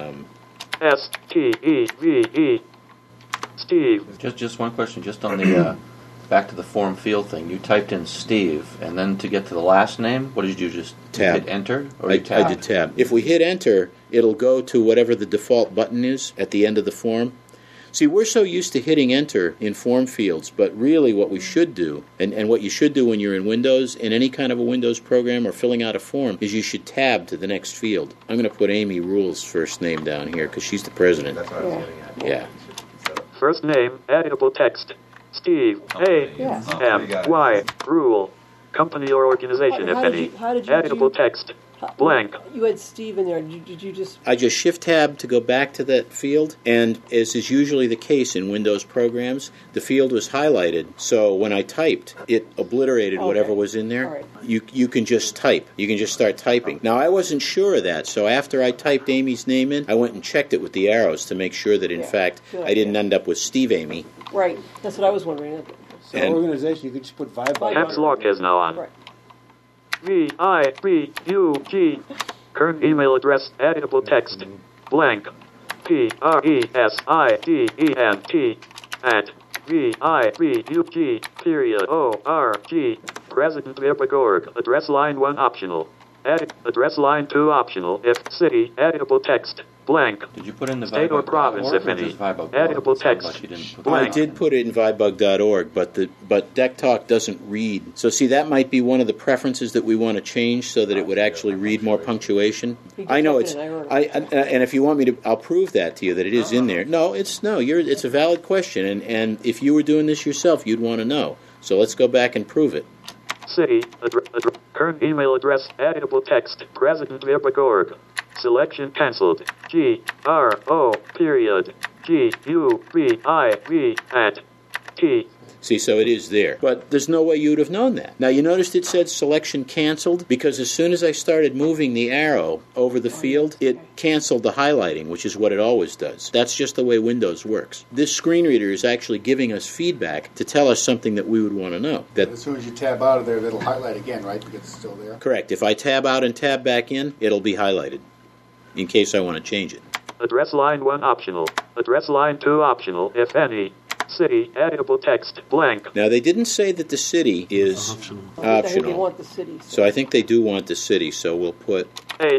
S-T-E-V-E. Steve. Just one question, just on the... back to the form field thing. You typed in Steve, and then to get to the last name, what did you just tab? Hit enter? Or I did tab. If we hit enter, it'll go to whatever the default button is at the end of the form. See, we're so used to hitting enter in form fields, but really what we should do, and what you should do when you're in Windows, in any kind of a Windows program or filling out a form, is you should tab to the next field. I'm going to put Amy Rule's first name down here because she's the president. That's what I was getting at. Yeah. First name, editable text. Steve, A-M-Y, Rule. Company or organization, if any. Editable text. Blank. You had Steve in there. Did you just... I just shift-tab to go back to that field, and as is usually the case in Windows programs, the field was highlighted, so when I typed, it obliterated whatever was in there. Right. You can just type. You can just start typing. Now, I wasn't sure of that, so after I typed Amy's name in, I went and checked it with the arrows to make sure that, in fact, I didn't end up with Steve Amy. Right. That's what I was wondering. So organization, you could just put Vibug. Caps lock is now on. Right. V-I-B-U-G. Current email address, editable text. Blank. P-R-E-S-I-D-E-N-T at V-I-B-U-G period O-R-G. President Vibug.org. Address line 1 optional. Address line 2 optional. If city, editable text. Blank. Did you put in the state or province, if any? Editable text. I did put it in Vibug.org, but DECtalk doesn't read. So see, that might be one of the preferences that we want to change so that it would actually read more punctuation. I know it's. And if you want me to, I'll prove that to you that it is in there. It's a valid question, and if you were doing this yourself, you'd want to know. So let's go back and prove it. City, current email address, editable text, President Vibug.org. Selection cancelled. G-R-O period G-U-B-I-V at T. See, so it is there. But there's no way you would have known that. Now, you noticed it said selection canceled because as soon as I started moving the arrow over the field, it canceled the highlighting, which is what it always does. That's just the way Windows works. This screen reader is actually giving us feedback to tell us something that we would want to know. That as soon as you tab out of there, it'll highlight again, right? Because it's still there. Correct. If I tab out and tab back in, it'll be highlighted in case I want to change it. Address line 1 optional. Address line 2 optional, if any. City, editable text, blank. Now, they didn't say that the city is optional. I think they want the city. So I think they do want the city, so we'll put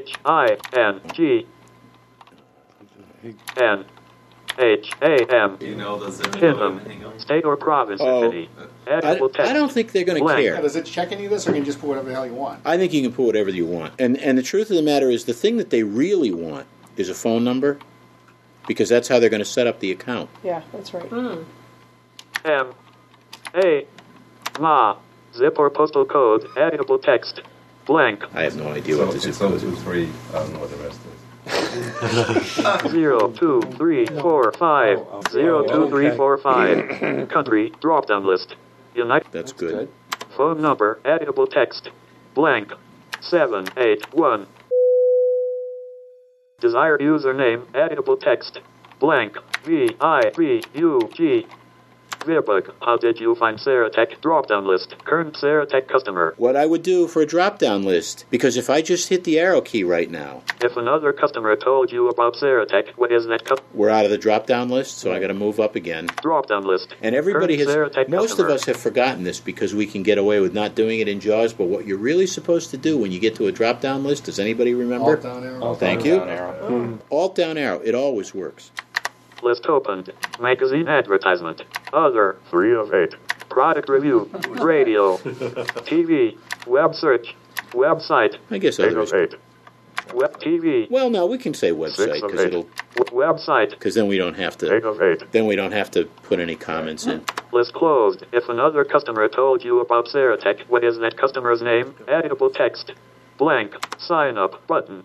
H-I-N-G-N-H-A-M. You know the zip Kingham, state or province, if any. Editable text. I don't think they're going to care. Does it check any of this, or can you just put whatever the hell you want? I think you can put whatever you want. And the truth of the matter is, the thing that they really want is a phone number, because that's how they're going to set up the account. Yeah, that's right. M-A-M-A, zip or postal code, editable text, blank. I have no idea what the zip code is. 223, I don't know what the rest is. 0, 2, 3, 4, 5. 0, 2, 3, 4, 5. Country, drop-down list. That's good. Phone number, editable text, blank. 781. Desired username, editable text, blank. V-I-B-U-G. Vibug, how did you find Ceratec drop-down list? Current Ceratec customer. What I would do for a drop-down list, because if I just hit the arrow key right now... If another customer told you about Ceratec, what is that We're out of the drop-down list, so I got to move up again. Drop-down list. And everybody Current has... Ceratec Most customer. of us have forgotten this because we can get away with not doing it in JAWS, but what you're really supposed to do when you get to a drop-down list, does anybody remember? Alt-down arrow. Thank you. Alt-down arrow. It always works. List opened. Magazine advertisement. Other. 3 of 8. Product review. Radio. TV. Web search. Website. I guess 8 others. of 8. Web TV. Well, no, we can say 6 website of because 8. it'll... Website. Because then we don't have to... 8 of 8. Then we don't have to put any comments in. List closed. If another customer told you about Ceratec, what is that customer's name? Editable text. Blank. Sign up button.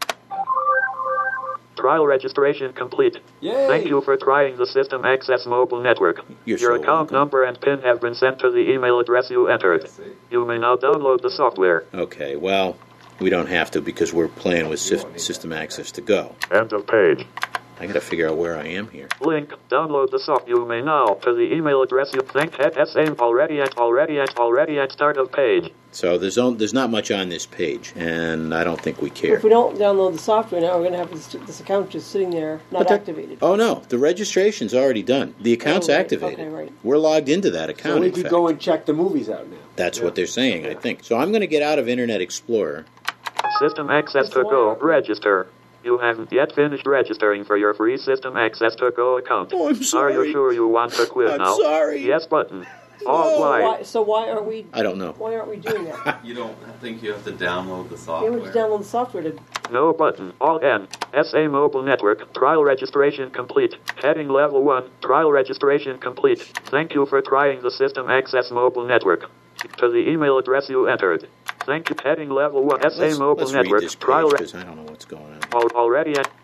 Trial registration complete. Yay. Thank you for trying the System Access Mobile Network. Your account number and PIN have been sent to the email address you entered. You may now download the software. Okay, well, we don't have to because we're playing with System Access to go. End of page. I got to figure out where I am here. Link. Download the software. You may now to the email address you think at already at start of page. So there's not much on this page, and I don't think we care. If we don't download the software now, we're going to have this account just sitting there, not activated. Oh, no. The registration's already done. The account's activated. Okay, right. We're logged into that account, So we in could fact. go and check the movies out now. That's what they're saying, I think. So I'm going to get out of Internet Explorer. System Access to go. Register. You haven't yet finished registering for your free System Access to Go account. Oh, I'm sorry. Are you sure you want to quit now? I'm sorry. Yes button. All right. So why aren't we? I don't know. Why aren't we doing that? You don't think you have to download the We software? have to download the software to. No button. All N. SA Mobile Network. Trial registration complete. Heading level 1. Trial registration complete. Thank you for trying the System Access Mobile Network. To the email address you entered. Thank you. Heading level 1. SA Mobile let's Network. read this Trial because I don't know what's going on. Already at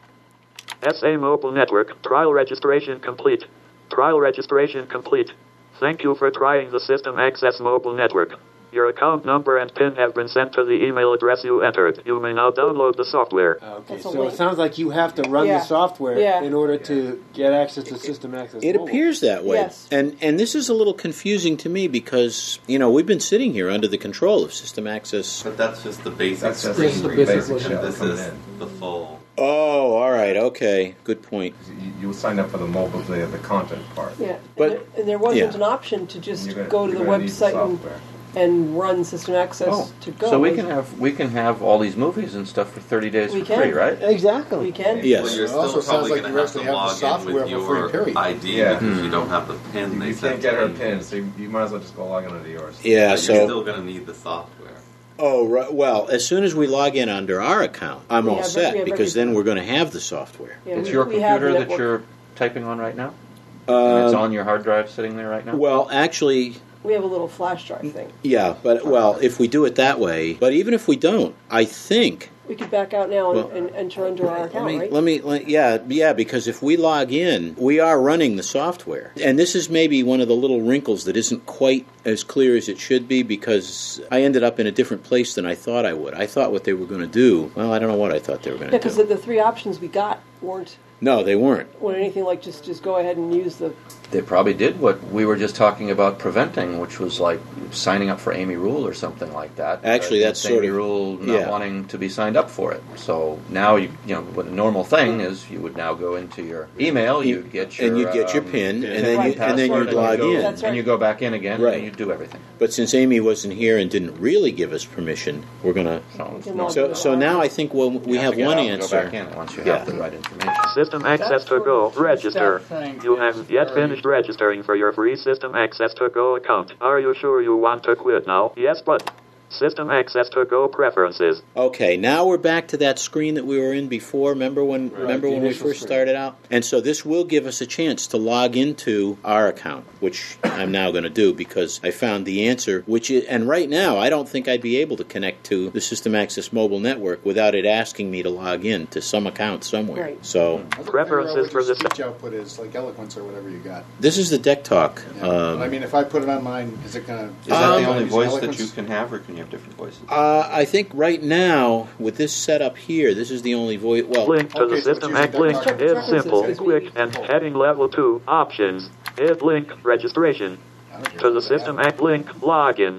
SA Mobile Network. Trial registration complete. Trial registration complete. Thank you for trying the System Access Mobile Network. Your account number and PIN have been sent to the email address you entered. You may now download the software. Okay, so it sounds like you have to run the software in order to get access to System Access. It appears that way. Yes. And this is a little confusing to me because, we've been sitting here under the control of System Access. But that's just the basic That's just screen the reader. basic And shell this coming is in. the full. Oh, all right. Okay. Good point. You signed up for the mobile, the content part. Yeah, But- and there wasn't yeah. an option to just You're gonna- go to the you're gonna need website software. and run System Access to Go. So we can have all these movies and stuff for 30 days We for can. free, right? Exactly. We can. Yes. Well, you're It also still sounds probably like going you to have to actually have the log in software with for free, your period. ID Yeah. because you don't have the PIN they You sent can't get her in. PIN, so you might as well just go log in under yours. Yeah, But so... you're still going to need the software. Oh, right. Well, as soon as we log in under our account, I'm We all have- we set have because then everything. we're going to have the software. Yeah, It's we- your we have the computer that network. you're typing on right now? And it's Um, on your hard drive sitting there right now? well, actually, We have a little flash drive thing. yeah, but, if we do it that way, but even if we don't, I think... We could back out now Well, and enter under our account, right? Yeah, because if we log in, we are running the software. And this is maybe one of the little wrinkles that isn't quite as clear as it should be because I ended up in a different place than I thought I would. I thought what they were going to do, well, I don't know what I thought they were going Yeah, to because do. the three options we got weren't No, they weren't. anything like just go ahead and use the. They probably did what we were just talking about preventing, which was like signing up for Amy Rule or something like that. Actually, that's Amy sort of- Rule not yeah. wanting to be signed up for it. So now what a normal thing is, you would now go into your email, you'd get your And you'd get your PIN, and then Right. you'd log in. That's right. and you go back in again, Right. and you do everything. But since Amy wasn't here and didn't really give us permission, we're gonna. We can log So in. so now I think we have to get one out and answer. Go back in once you Yeah. have the right information. System Access to Go. Register. thing You is haven't yet very- finished registering for your free System Access to Go account. Are you sure you want to quit now? Yes button. System Access to Go preferences. Okay, now we're back to that screen that we were in before. Remember when the we initial first screen. started out? And so this will give us a chance to log into our account, which I'm now going to do because I found the answer. And right now, I don't think I'd be able to connect to the System Access Mobile Network without it asking me to log in to some account somewhere. Right. So I was trying to figure out Preferences what your for this- speech output is, like Eloquence or whatever you got. this is the Deck Talk. Yeah. But I mean, if I put it on mine, is it going to? Is that the only voice that you can have, or can you have different voices? I think right now, with this setup here, this is the only voice. Well, Link to Okay, the so System it's Act using link Dr. is Preferences simple, is quick, me. and heading level 2 options. Hit link registration. To the System Act link login.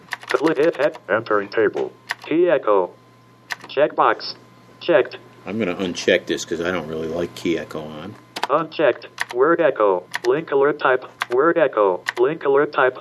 Entering table. Key echo. Checkbox. Checked. I'm going to uncheck this because I don't really like key echo on. Unchecked. Word echo. Link alert type. Word echo. Link alert type.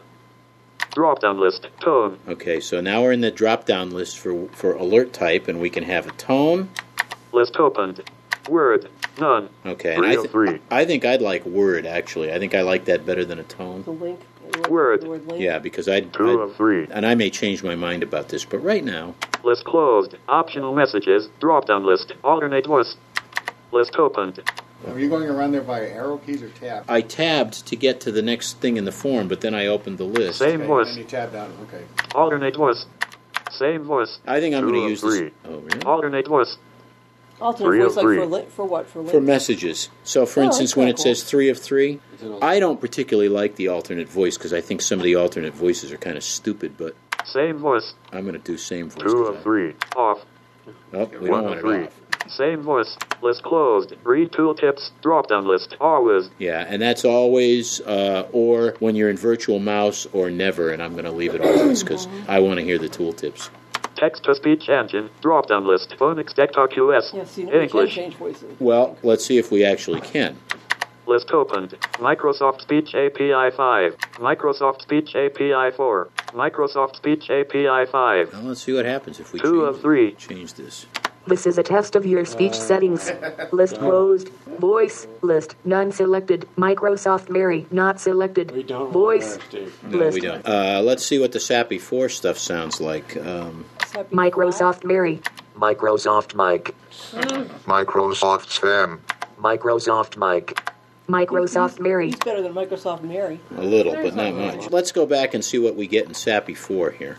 Drop down list. Tone. Okay, so now we're in the drop-down list for alert type, and we can have a tone. List opened. Word. None. Okay, and 3 of 3. I think I'd like word, actually. I think I like that better than a tone. The link. Word. The word link. Yeah, because 2 of 3. and I may change my mind about this, but right now, List closed. Optional messages. Drop down list. Alternate voice. List opened. Are you going around there by arrow keys or tab? I tabbed to get to the next thing in the form, but then I opened the list. Same Okay, voice. and you tab down. Okay. Alternate voice. Same voice. I think I'm 2 going to of use 3. this. Oh, really? Alternate voice. Alternate 3 voice, of like 3. for what? For link? For messages. So, for Oh, instance, that's when kinda it says 3 of 3, Is it all- I don't particularly like the alternate voice because I think some of the alternate voices are kind of stupid, but Same voice. I'm going to do same voice. 2 of 3. Off. Oh, we 1 don't want of it 3. off. Same voice. List closed. Read tooltips. Drop down list. Always. Yeah, and that's always, or when you're in virtual mouse, or never, and I'm going to leave it always because I want to hear the tooltips. Text to speech engine. Drop down list. Phonics Desktop US. Yes, you know, we can English. change voices. Well, let's see if we actually can. List opened. Microsoft Speech API 5. Microsoft Speech API 4. Microsoft Speech API 5. Well, let's see what happens if we 2 of 3. change this. This is a test of your speech settings. List closed. Voice. List. None selected. Microsoft Mary. Not selected. We don't. Voice. No, list. we don't. Let's see what the SAPI 4 stuff sounds like. Microsoft Mary. Microsoft Mic. Microsoft Sam. Microsoft Mic. Microsoft Mary. He's better than Microsoft Mary. A little, but not much. Let's go back and see what we get in SAPI 4 here.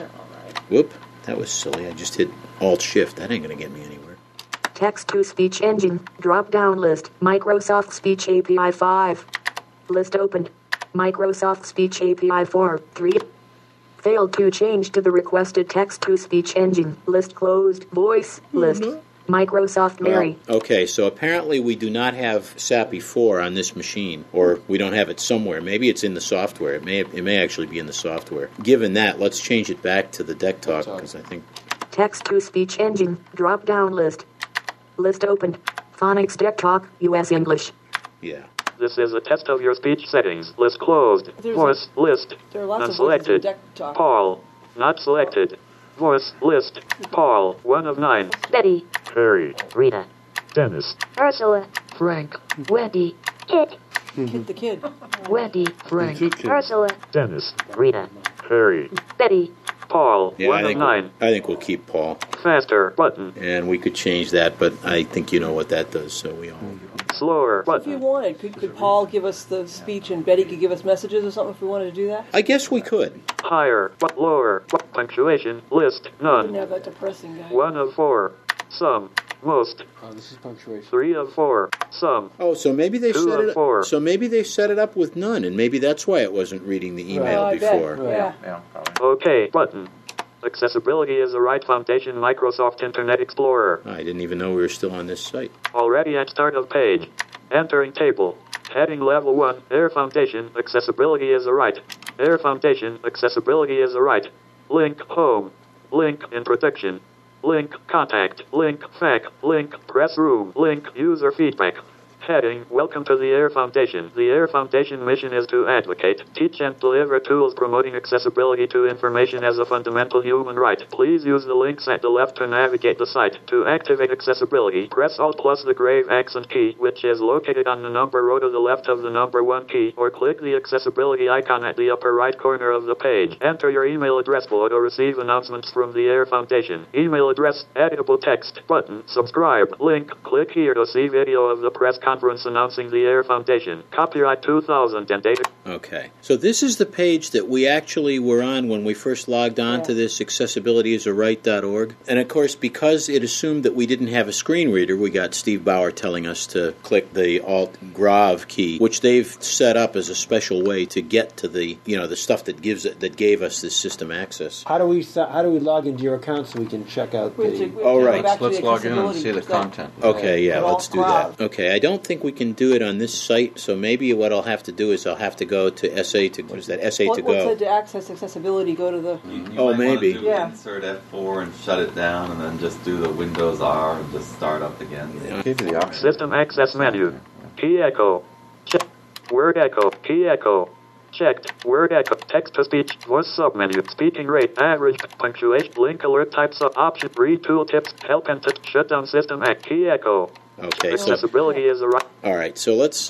Whoop, that was silly. I just hit Alt-Shift. That ain't going to get me anywhere. Text-to-speech engine. Drop-down list. Microsoft Speech API 5. List opened. Microsoft Speech API 4. 3. Failed to change to the requested text-to-speech engine. List closed. Voice. List. Microsoft Mary. Well, okay, so apparently we do not have SAPI 4 on this machine, or we don't have it somewhere. Maybe it's in the software. It may actually be in the software. Given that, let's change it back to the Deck Talk, because I think... Text-to-speech engine. Drop-down list. List opened. Phonics Deck Talk, U.S. English. Yeah. This is a test of your speech settings. List closed. Voice list. There are lots Not of selected. Deck Talk. Paul. Not selected. Voice list. Paul. 1 of 9. Betty. Harry. Rita. Dennis. Ursula. Frank. Wendy. Kit. Kid the Kid. Wendy. Frank. Ursula. Dennis. Rita. Harry. Betty. Paul. Yeah, 1 of 9. I think we'll keep Paul. Faster. Button. And we could change that, but I think you know what that does, so we all... Slower. So if you wanted, could Paul give us the speech and Betty could give us messages or something if we wanted to do that? I guess we could. Higher. But lower. But punctuation. List. None. Didn't have that depressing guy. 1 of 4. Some. Most. Oh, this is punctuation. 3 of 4. Some. Oh, so maybe they 2 set of it 4. up. So maybe they set it up with none, and maybe that's why it wasn't reading the email I bet. before. Yeah. Okay. Button. Accessibility is the right foundation. Microsoft Internet Explorer. I didn't even know we were still on this site. Already at start of page. Entering table. Heading level 1. Air Foundation. Accessibility is a right. Air Foundation. Accessibility is a right. Link home. Link in protection. Link contact. Link FAQ. Link press room. Link user feedback. Heading, welcome to the Air Foundation. The Air Foundation mission is to advocate, teach and deliver tools promoting accessibility to information as a fundamental human right. Please use the links at the left to navigate the site. To activate accessibility, press Alt plus the grave accent key, which is located on the number row to the left of the number 1 key, or click the accessibility icon at the upper right corner of the page. Enter your email address below to receive announcements from the Air Foundation. Email address, editable text, button, subscribe, link, click here to see video of the press conference announcing the Air Foundation. Copyright 2000 and data. Okay. So this is the page that we actually were on when we first logged on to this accessibilityisaриght.org. And of course, because it assumed that we didn't have a screen reader, we got Steve Bauer telling us to click the Alt-Grav key, which they've set up as a special way to get to the, the stuff that gave us this system access. How do we log into your account so we can check out the... Let's log in and see the content. Okay, yeah, let's do that. Okay, I don't think we can do it on this site, so maybe what I'll have to do is I'll have to go to SA to, what is that, SA to go. What said to access accessibility, go to the... maybe. Insert F4 and shut it down, and then just do the Windows R and just start up again. System access menu. Key echo. Check. Word echo. Key echo. Checked. Word echo. Text to speech. Voice submenu. Speaking rate. Average. Punctuation. Link alert types of option. Read tooltips. Help and shut down system act. Key echo. Okay, accessibility is a right. All right, so let's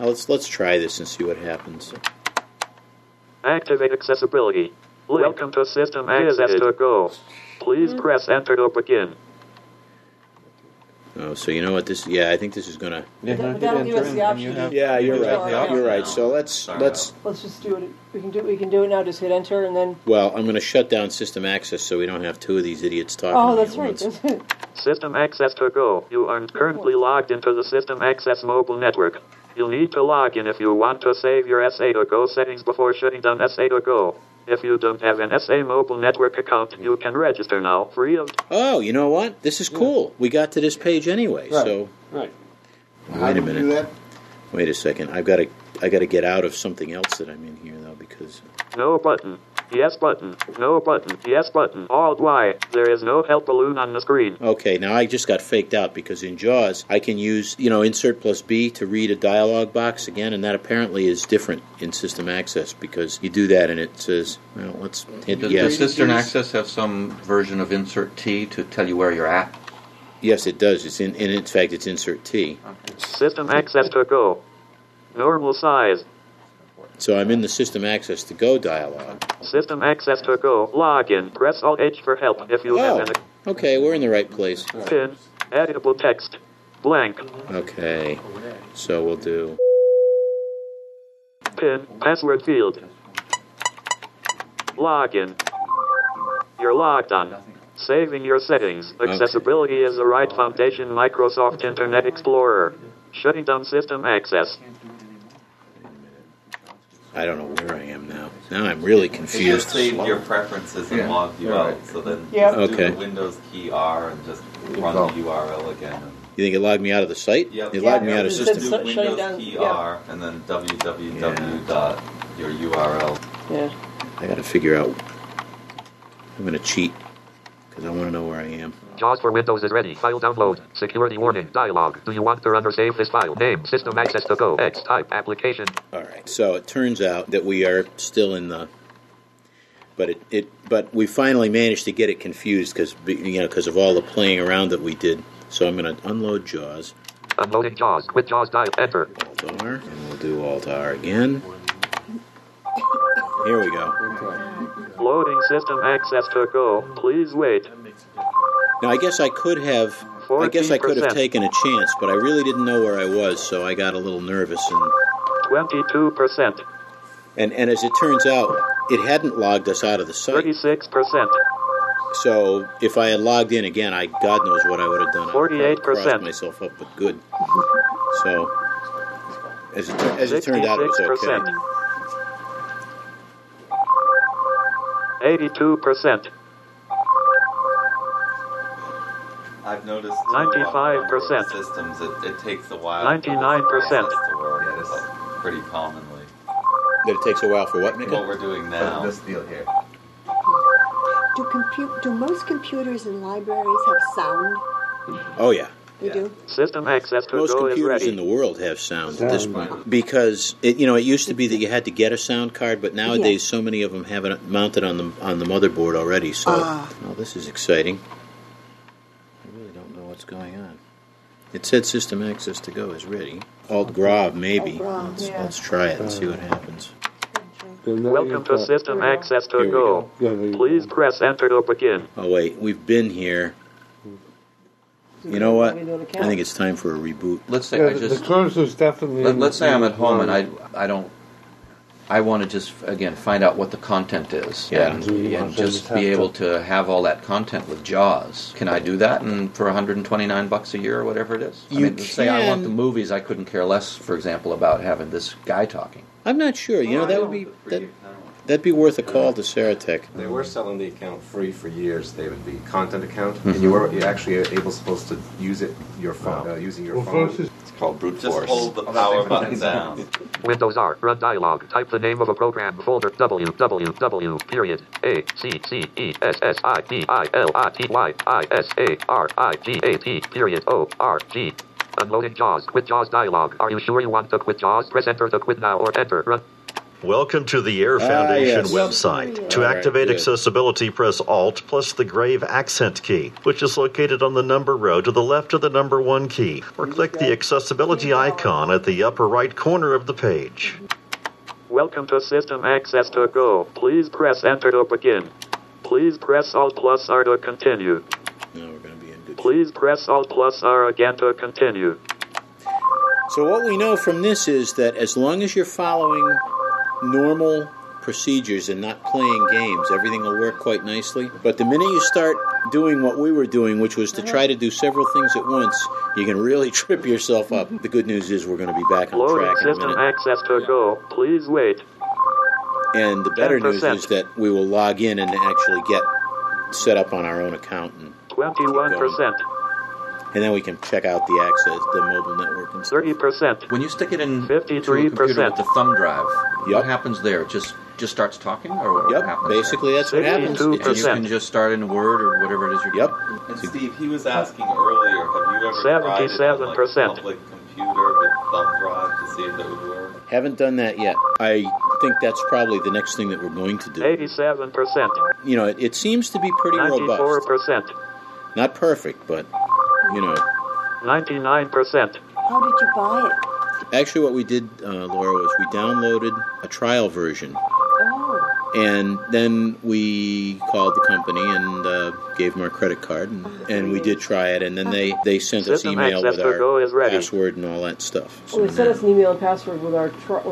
try this and see what happens. Activate accessibility. Welcome to System Access to Go. Please press Enter to begin. Oh, so you know what this? Yeah, I think this is gonna. That'll give us the option. Yeah, you're right. You're right. So let's just do it. We can do it now. Just hit Enter and then. Well, I'm going to shut down System Access so we don't have two of these idiots talking. Oh, that's right. System Access to Go. You are currently logged into the System Access mobile network. You'll need to log in if you want to save your SA to Go settings before shutting down SA to Go. If you don't have an SA mobile network account, you can register now, free of... Oh, you know what? This is cool. We got to this page anyway, so... Right. Wait a minute. Wait a second. I got to get out of something else that I'm in here, though, because... No button. Yes button. No button. Yes button. Alt Y. There is no help balloon on the screen. Okay, now I just got faked out because in JAWS I can use, insert plus B to read a dialog box again, and that apparently is different in System Access because you do that and it says, well, let's hit yes. Does System Access have some version of insert T to tell you where you're at? Yes, it does. It's in fact, it's insert T. System access to go. Normal size. So I'm in the System Access to Go dialog. System access to go. Login. Press Alt-H for help if you have an... Okay, we're in the right place. PIN. Editable text. Blank. Okay, so we'll do... PIN. Password field. Login. You're logged on. Saving your settings. Accessibility is the right foundation. Microsoft Internet Explorer. Shutting down system access. I don't know where I am now. Now I'm really confused. You save your preferences and log you out. So then do the Windows key R and just run the URL again. You think it logged me out of the site? Yep. It logged me out of system. Do Windows key R and then www dot your URL. Yeah. I got to figure out. I'm going to cheat because I want to know where I am. JAWS for Windows is ready. File download. Security warning. Dialog. Do you want to run or save this file? Name. System access to go. X type. Application. All right. So it turns out that we are still in the. But we finally managed to get it confused because of all the playing around that we did. So I'm going to unload JAWS. Unloading JAWS. Quit JAWS. Dial. Enter. Alt-R. And we'll do Alt-R again. Here we go. Loading system access to go. Please wait. Now I guess I could have 14%. taken a chance, but I really didn't know where I was, so I got a little nervous and 22%. And as it turns out, it hadn't logged us out of the site. 36%. So if I had logged in again, God knows what I would have done. 48%. Crossed myself up, but good. So as it turned out, it was okay. 82%. I've noticed 95%. Systems, it takes a while. 99%. Pretty commonly. That it takes a while for what, Nick? What we're doing now. This deal here. Do most computers in libraries have sound? Oh yeah. They do? System access to Most go is computers ready. in the world have sound at this point. Because it used to be that you had to get a sound card, but nowadays so many of them have it mounted on the motherboard already. So, well, this is exciting. I really don't know what's going on. It said System Access to Go is ready. Alt-Grav, maybe. Let's try it and see what happens. Welcome to System Access to Go. Please press Enter to begin. Oh wait, we've been here. You know what? I think it's time for a reboot. Let's say the cursor's definitely. Let's say I'm at home and I want to just again find out what the content is and just be able to have all that content with JAWS. Can I do that for $129 a year or whatever it is? Let's say I want the movies. I couldn't care less, for example, about having this guy talking. I'm not sure. That would be that'd be worth a call to Ceratech. They were selling the account free for years, David, the content account, and you're actually supposed to use it using your phone. It's called brute force. Just hold the power button down. Windows R. Run dialog. Type the name of a program folder. www. Period. ACCESSIDILITYISARIGAT. Period. ORG. Unloading JAWS. Quit JAWS dialog. Are you sure you want to quit JAWS? Press enter to quit now or enter. Run. Welcome to the Air Foundation website. To activate accessibility, press Alt plus the Grave accent key, which is located on the number row to the left of the number 1 key, or click the accessibility icon at the upper right corner of the page. Welcome to System Access to Go. Please press Enter to begin. Please press Alt plus R to continue. No, we're going to be in good. Please press Alt plus R again to continue. So what we know from this is that as long as you're following normal procedures and not playing games, everything will work quite nicely. But the minute you start doing what we were doing, which was to try to do several things at once, you can really trip yourself up. The good news is we're going to be back on track in a System minute. access to go. Please wait. And the better 10%. news is that we will log in and actually get set up on our own account. And 21%. And then we can check out the mobile network and stuff. 30%. When you stick it in 53% to a computer with the thumb drive, what happens there? It just starts talking, or what happens? Basically that's what happens. And you can just start in Word or whatever it is you're doing. And Steve, he was asking earlier, have you ever tried it on like a public computer with thumb drive to see if it would work? Haven't done that yet. I think that's probably the next thing that we're going to do. 87%. It seems to be pretty robust. 94%. Not perfect, but you know. 99%. How did you buy it? Actually, what we did, Laura, was we downloaded a trial version. And then we called the company and gave them our credit card, and we did try it. And then they sent us System email access with for Go is our ready. password and all that stuff. Well, they sent us an email and password with our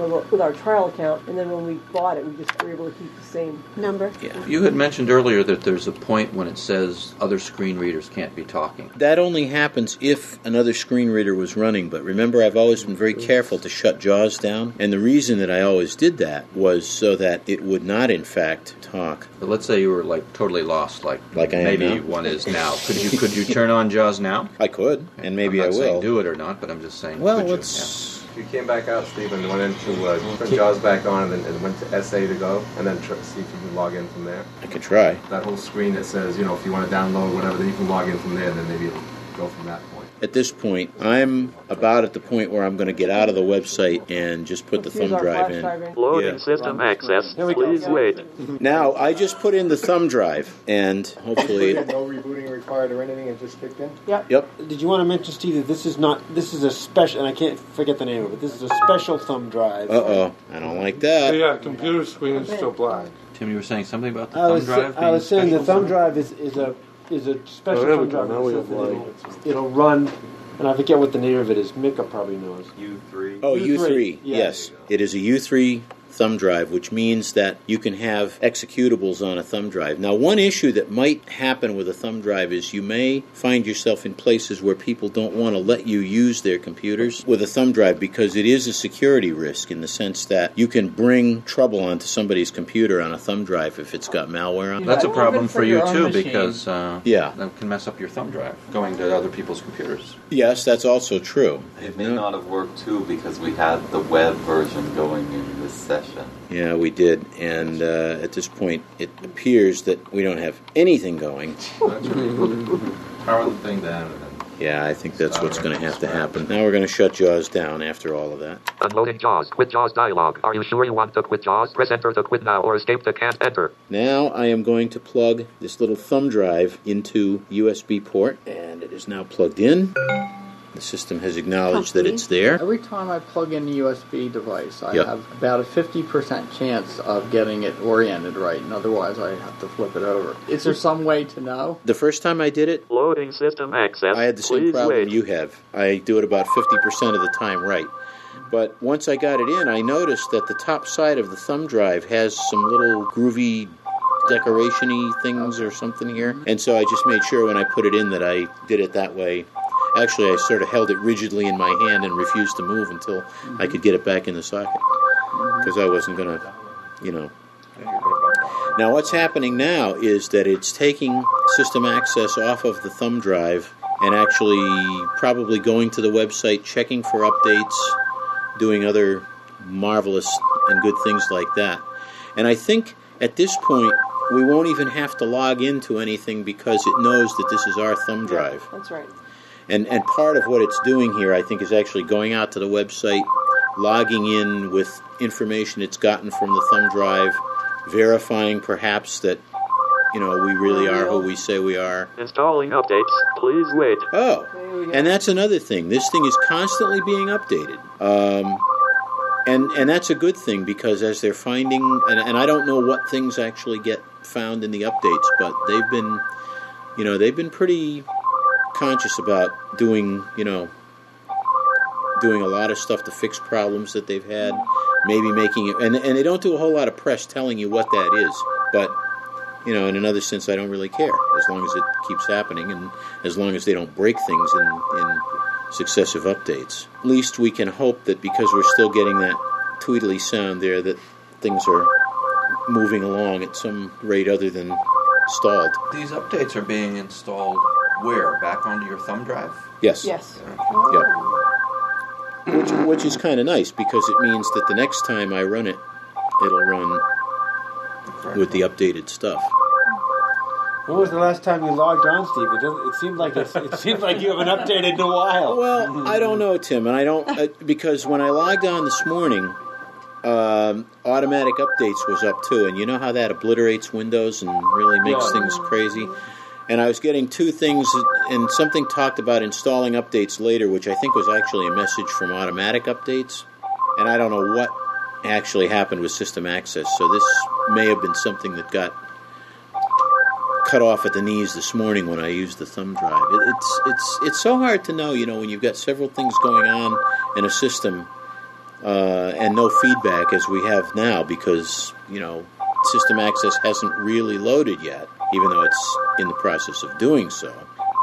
trial account, and then when we bought it, we just were able to keep the same number. Yeah. You had mentioned earlier that there's a point when it says other screen readers can't be talking. That only happens if another screen reader was running. But remember, I've always been very careful to shut JAWS down. And the reason that I always did that was so that it would not, in fact, talk. But let's say you were like totally lost, like I am maybe now. one is now. Could you turn on JAWS now? I could, and maybe I'm I not saying will. do it or not, but I'm just saying. Well, could you? let's. If you came back out, Steve, and went into turn JAWS back on and went to SA to go, and then see if you can log in from there. I could try. That whole screen that says, if you want to download whatever, then you can log in from there, and then maybe it'll go from that point. At this point, I'm about at the point where I'm going to get out of the website and just put the thumb drive in. Loading Yeah. system access. Please wait. Now, I just put in the thumb drive, and hopefully... No rebooting required or anything, it just kicked in? Yep. Did you want to mention, Steve, that this is a special, and I can't forget the name of it, this is a special thumb drive. Uh-oh, I don't like that. Yeah, computer screen is still black. Tim, you were saying something about the I thumb was drive? I was saying the special? thumb drive is a special there we thumb go. drive. Now we that have says that light. it'll run, and I forget what the name of it is. Mika probably knows. U3. Oh, U3, U3, yeah. yes. It is a U3 thumb drive, which means that you can have executables on a thumb drive. Now, one issue that might happen with a thumb drive is you may find yourself in places where people don't want to let you use their computers with a thumb drive because it is a security risk in the sense that you can bring trouble onto somebody's computer on a thumb drive if it's got malware on it. That's a problem for you too, machine. because Yeah. that can mess up your thumb drive going to other people's computers. Yes, that's also true. It may not have worked too because we had the web version going in this session. Yeah, we did, and at this point, it appears that we don't have anything going. Power the thing down and then. Yeah, I think that's what's going to have to happen. Now we're going to shut JAWS down after all of that. Unloading JAWS. Quit JAWS dialog. Are you sure you want to quit JAWS? Press enter to quit now or escape to can't enter. Now I am going to plug this little thumb drive into USB port, and it is now plugged in. The system has acknowledged that it's there. Every time I plug in a USB device, I Yep. have about a 50% chance of getting it oriented right, and otherwise I have to flip it over. Is there some way to know? The first time I did it, Loading system access. I had the same Please problem wait. you have. I do it about 50% of the time right. But once I got it in, I noticed that the top side of the thumb drive has some little groovy decoration-y things or something here. And so I just made sure when I put it in that I did it that way. Actually, I sort of held it rigidly in my hand and refused to move until I could get it back in the socket. Because I wasn't going to, Now, what's happening now is that it's taking system access off of the thumb drive and actually probably going to the website, checking for updates, doing other marvelous and good things like that. And I think at this point, we won't even have to log into anything because it knows that this is our thumb drive. That's right. And part of what it's doing here, I think, is actually going out to the website, logging in with information it's gotten from the thumb drive, verifying perhaps that, we really are who we say we are. Installing updates. Please wait. Oh, and that's another thing. This thing is constantly being updated. And that's a good thing because as they're finding, and I don't know what things actually get found in the updates, but they've been pretty conscious about doing a lot of stuff to fix problems that they've had, maybe making it, and they don't do a whole lot of press telling you what that is, but in another sense I don't really care as long as it keeps happening and as long as they don't break things in successive updates. At least we can hope that because we're still getting that tweedly sound there that things are moving along at some rate other than stalled. These updates are being installed where? Back onto your thumb drive? Yes. Yes. Yep. Which is kind of nice because it means that the next time I run it, it'll run with the updated stuff. When was the last time you logged on, Steve? It seemed like you haven't updated in a while. Well, I don't know, Tim, and I don't because when I logged on this morning, automatic updates was up too, and you know how that obliterates Windows and really makes things crazy. And I was getting two things, and something talked about installing updates later, which I think was actually a message from Automatic Updates. And I don't know what actually happened with System Access, so this may have been something that got cut off at the knees this morning when I used the thumb drive. It's so hard to know, when you've got several things going on in a system and no feedback as we have now, because, System Access hasn't really loaded yet, even though it's in the process of doing so.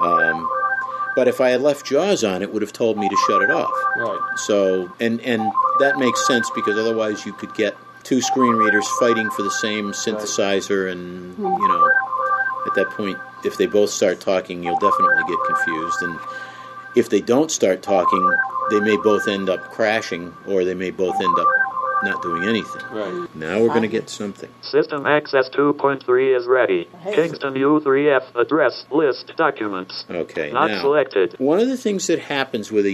But if I had left JAWS on, it would have told me to shut it off. Right. So, and that makes sense, because otherwise you could get two screen readers fighting for the same synthesizer, and, at that point, if they both start talking, you'll definitely get confused. And if they don't start talking, they may both end up crashing, or they may both end up not doing anything. Right. Now we're going to get something. System Access 2.3 is ready. Kingston U3F address list documents. Okay. Not now, selected. One of the things that happens with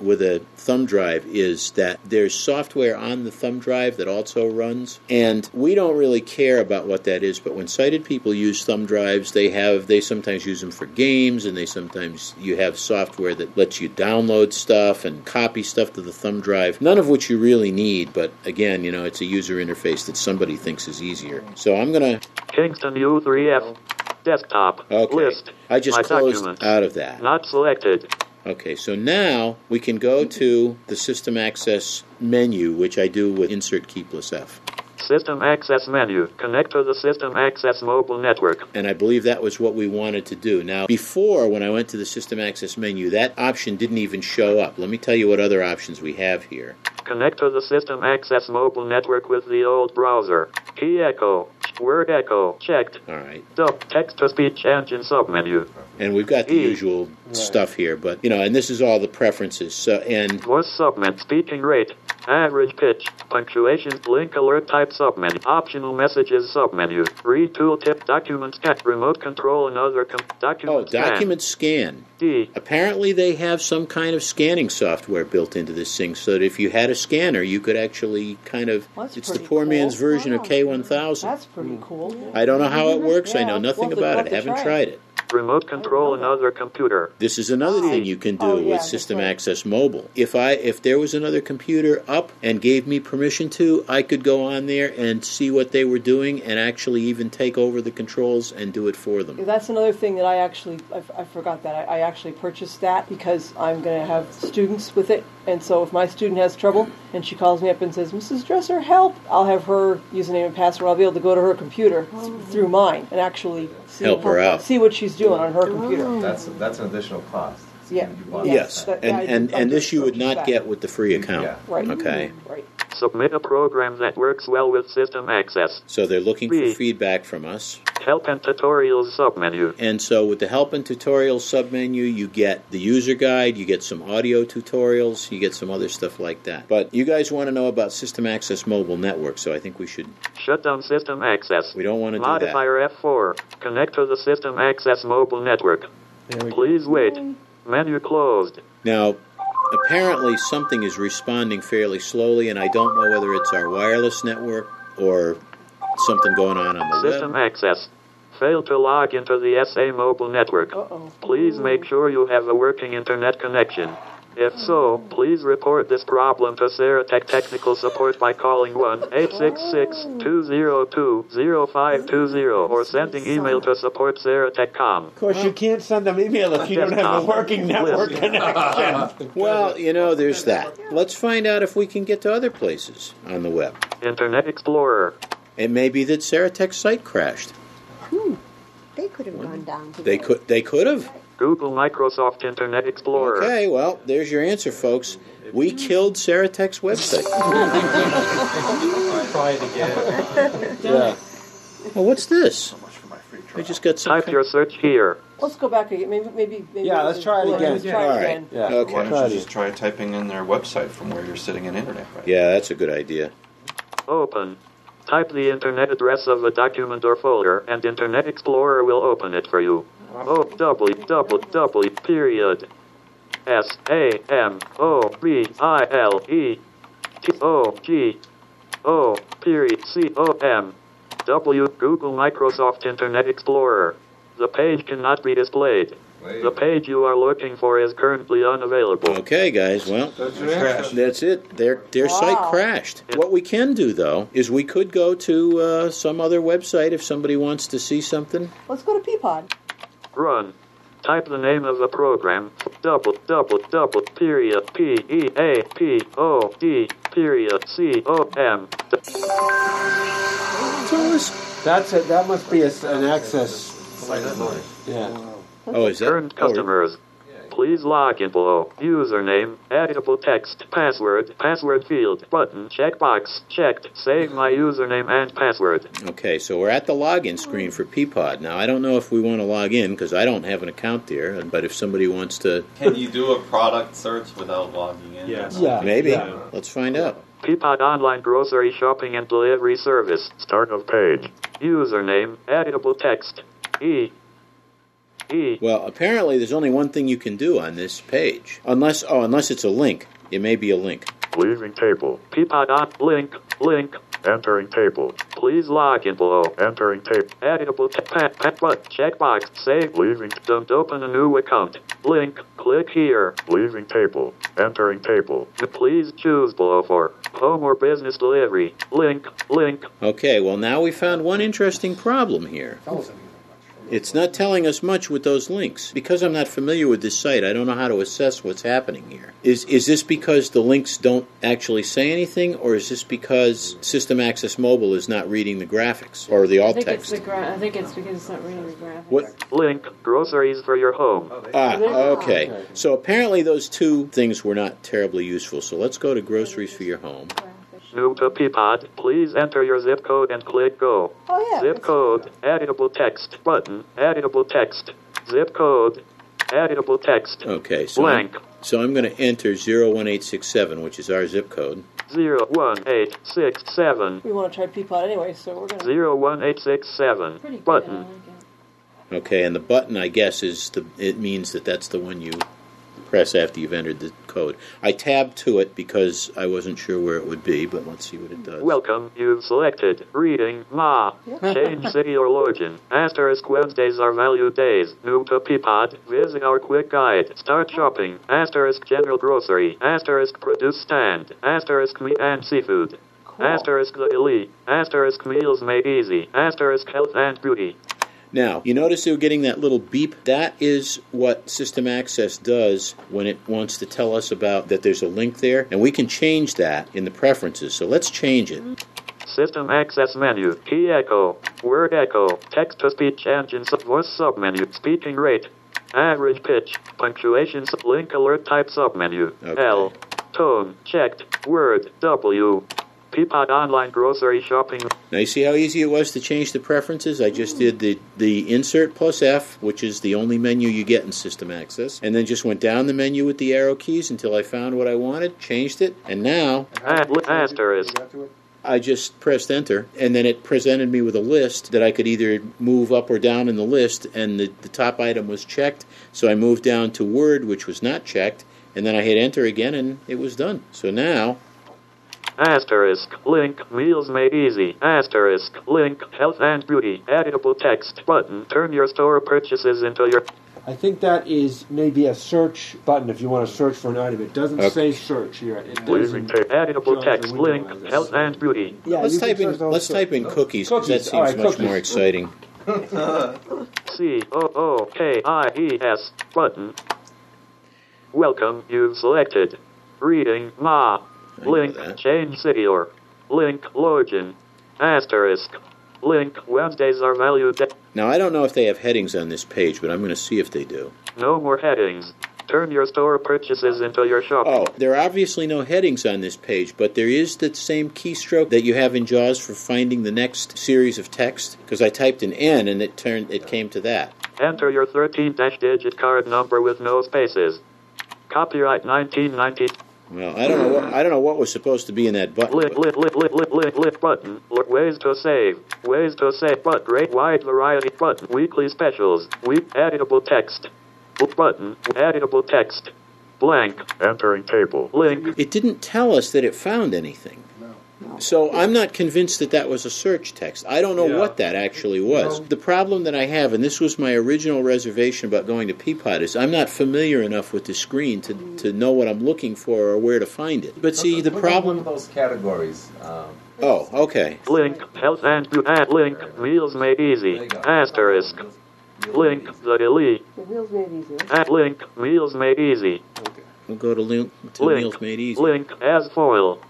a thumb drive is that there's software on the thumb drive that also runs, and we don't really care about what that is. But when sighted people use thumb drives, they sometimes use them for games, and you have software that lets you download stuff and copy stuff to the thumb drive. None of which you really need, but again, it's a user interface that somebody thinks is easier. So I'm going to... Kingston U3F desktop list. I just My closed documents. out of that. Not selected. Okay, so now we can go to the System Access menu, which I do with Insert Key plus F. System Access menu. Connect to the System Access mobile network. And I believe that was what we wanted to do. Now, before, when I went to the System Access menu, that option didn't even show up. Let me tell you what other options we have here. Connect to the System Access mobile network with the old browser. Key echo. Word echo. Checked. All right. Text-to-speech engine submenu. And we've got the usual stuff here, but, and this is all the preferences. So, and Voice submenu. Speaking rate. Average pitch. Punctuation. Link alert type submenu. Optional messages submenu. Read tooltip. Document scan. Remote control and other document scan. document scan. D. Apparently they have some kind of scanning software built into this thing, so that if you had a scanner, you could actually it's the poor man's version of K1000. That's pretty cool. I don't know how it works. I know Yeah, nothing we'll about have it. to Haven't try tried it. it. Remote control and other computer. This is another thing you can do with System Access Mobile. If there was another computer up and gave me permission to, I could go on there and see what they were doing and actually even take over the controls and do it for them. That's another thing that I forgot that. I actually purchased that because I'm going to have students with it. And so if my student has trouble and she calls me up and says, Mrs. Dresser, help, I'll have her username and password. I'll be able to go to her computer through mine and actually help her out. See what she's doing on her computer. That's an additional cost. Yeah. Yes, and this you would not get with the free account. Yeah. Right. Okay. Right. Submit a program that works well with System Access. So they're looking for feedback from us. Help and Tutorials submenu. And so with the Help and Tutorials submenu, you get the user guide, you get some audio tutorials, you get some other stuff like that. But you guys want to know about System Access Mobile Network, so I think we should... Shut down System Access. We don't want to do that. Modifier F4. Connect to the System Access Mobile Network. Please wait. Menu closed. Now, apparently something is responding fairly slowly, and I don't know whether it's our wireless network or something going on the System web. Access. Failed to log into the SA mobile network. Please make sure you have a working internet connection. If so, please report this problem to Ceratec Technical Support by calling 1-866-202-0520 or sending email to support@ceratec.com. Of course, you can't send them email if you don't have a working network connection. Well, there's that. Let's find out if we can get to other places on the web. Internet Explorer. It may be that Ceratec's site crashed. They could have gone down today. They could have. Google Microsoft Internet Explorer. Okay, well, there's your answer, folks. We killed Ceratec's website. Try it again. Yeah. Well, what's this? I just got some. Type your search here. Let's go back again. Maybe Yeah, let's try it again. Let's try it again. Yeah. Okay. Why don't you just try typing in their website from where you're sitting in internet? Right? Yeah, that's a good idea. Open. Type the internet address of a document or folder, and Internet Explorer will open it for you. www.samobile.com. Google Microsoft Internet Explorer. The page cannot be displayed. The page you are looking for is currently unavailable. Okay, guys, well, that's it. Their site crashed. What we can do, though, is we could go to some other website if somebody wants to see something. Let's go to Peapod. Run. Type the name of the program, period, PEAPOD, period, COM. That must be an access. Yeah. Oh, is that? Current customers. Please log in below. Username, editable text, password field, button, checkbox, checked, save my username and password. Okay, so we're at the login screen for Peapod. Now, I don't know if we want to log in because I don't have an account there, but if somebody wants to... Can you do a product search without logging in? Yes. Yeah. Maybe. Yeah. Let's find out. Peapod online grocery shopping and delivery service. Start of page. Username, editable text, Well, apparently there's only one thing you can do on this page. Unless it's a link. It may be a link. Leaving table. Peapod link. Entering table. Please log in below. Entering table. Editable checkbox. Save. Leaving. Don't open a new account. Link. Click here. Leaving table. Entering table. Please choose below for home or business delivery. Link. Okay, well now we found one interesting problem here. It's not telling us much with those links. Because I'm not familiar with this site, I don't know how to assess what's happening here. Is this because the links don't actually say anything, or is this because System Access Mobile is not reading the graphics, or the alt text? I think it's because it's not reading the graphics. What? Link, groceries for your home. Okay. So apparently those two things were not terribly useful. So let's go to groceries for your home. New to Peapod, please enter your zip code and click go. Oh, yeah. Zip code, editable text, button, editable text, zip code, editable text, okay, so blank. I'm going to enter 01867, which is our zip code. 01867. We want to try Peapod anyway, so we're going to... 01867, button. Okay, and the button, I guess, it means that's the one you press after you've entered the code. I tabbed to it because I wasn't sure where it would be, but let's see what it does. Welcome, you've selected reading Ma. Change city or login. Asterisk Wednesdays are value days. New to Peapod. Visit our quick guide. Start shopping. Asterisk general grocery. Asterisk produce stand. Asterisk meat and seafood. Cool. Asterisk the elite. Asterisk meals made easy. Asterisk health and beauty. Now, you notice they were getting that little beep? That is what System Access does when it wants to tell us about that there's a link there, and we can change that in the preferences. So let's change it. System Access menu, key echo, word echo, text-to-speech engine, voice submenu, speaking rate, average pitch, punctuation, link alert type submenu, okay. L, tone, checked, word, W. Peapod online grocery shopping. Now you see how easy it was to change the preferences? I just did the insert plus F, which is the only menu you get in System Access, and then just went down the menu with the arrow keys until I found what I wanted, changed it, and now asterisk. I just pressed enter, and then it presented me with a list that I could either move up or down in the list, and the top item was checked, so I moved down to Word, which was not checked, and then I hit enter again, and it was done. So now... Asterisk, link, meals made easy. Asterisk, link, health and beauty. Editable text, button, turn your store purchases into your... I think that is maybe a search button if you want to search for an item. It doesn't say search here. It doesn't. Editable text, link, health and beauty. Yeah, let's type in cookies, because that seems much more exciting. COOKIES, button. Welcome, you've selected. Reading, Ma. Link, change city or link, login, asterisk, link, Wednesdays are value day. Now, I don't know if they have headings on this page, but I'm going to see if they do. No more headings. Turn your store purchases into your shopping. Oh, there are obviously no headings on this page, but there is the same keystroke that you have in JAWS for finding the next series of text, because I typed an N and it came to that. Enter your 13-digit card number with no spaces. Copyright 1990. Well, I don't know what was supposed to be in that button. Lit button. Ways to save. But great wide variety button. Weekly specials. Editable text. Button. Editable text. Blank. Entering table. Link. It didn't tell us that it found anything. So I'm not convinced that that was a search text. I don't know what that actually was. The problem that I have, and this was my original reservation about going to Peapod, is I'm not familiar enough with the screen to know what I'm looking for or where to find it. But see, the problem... One of those categories. Oh, okay. Link, health and at link, meals made easy, asterisk. Link, the delete. Meals made easy. At link, meals made easy. We'll go to Meals Made Easy. Link, as foil.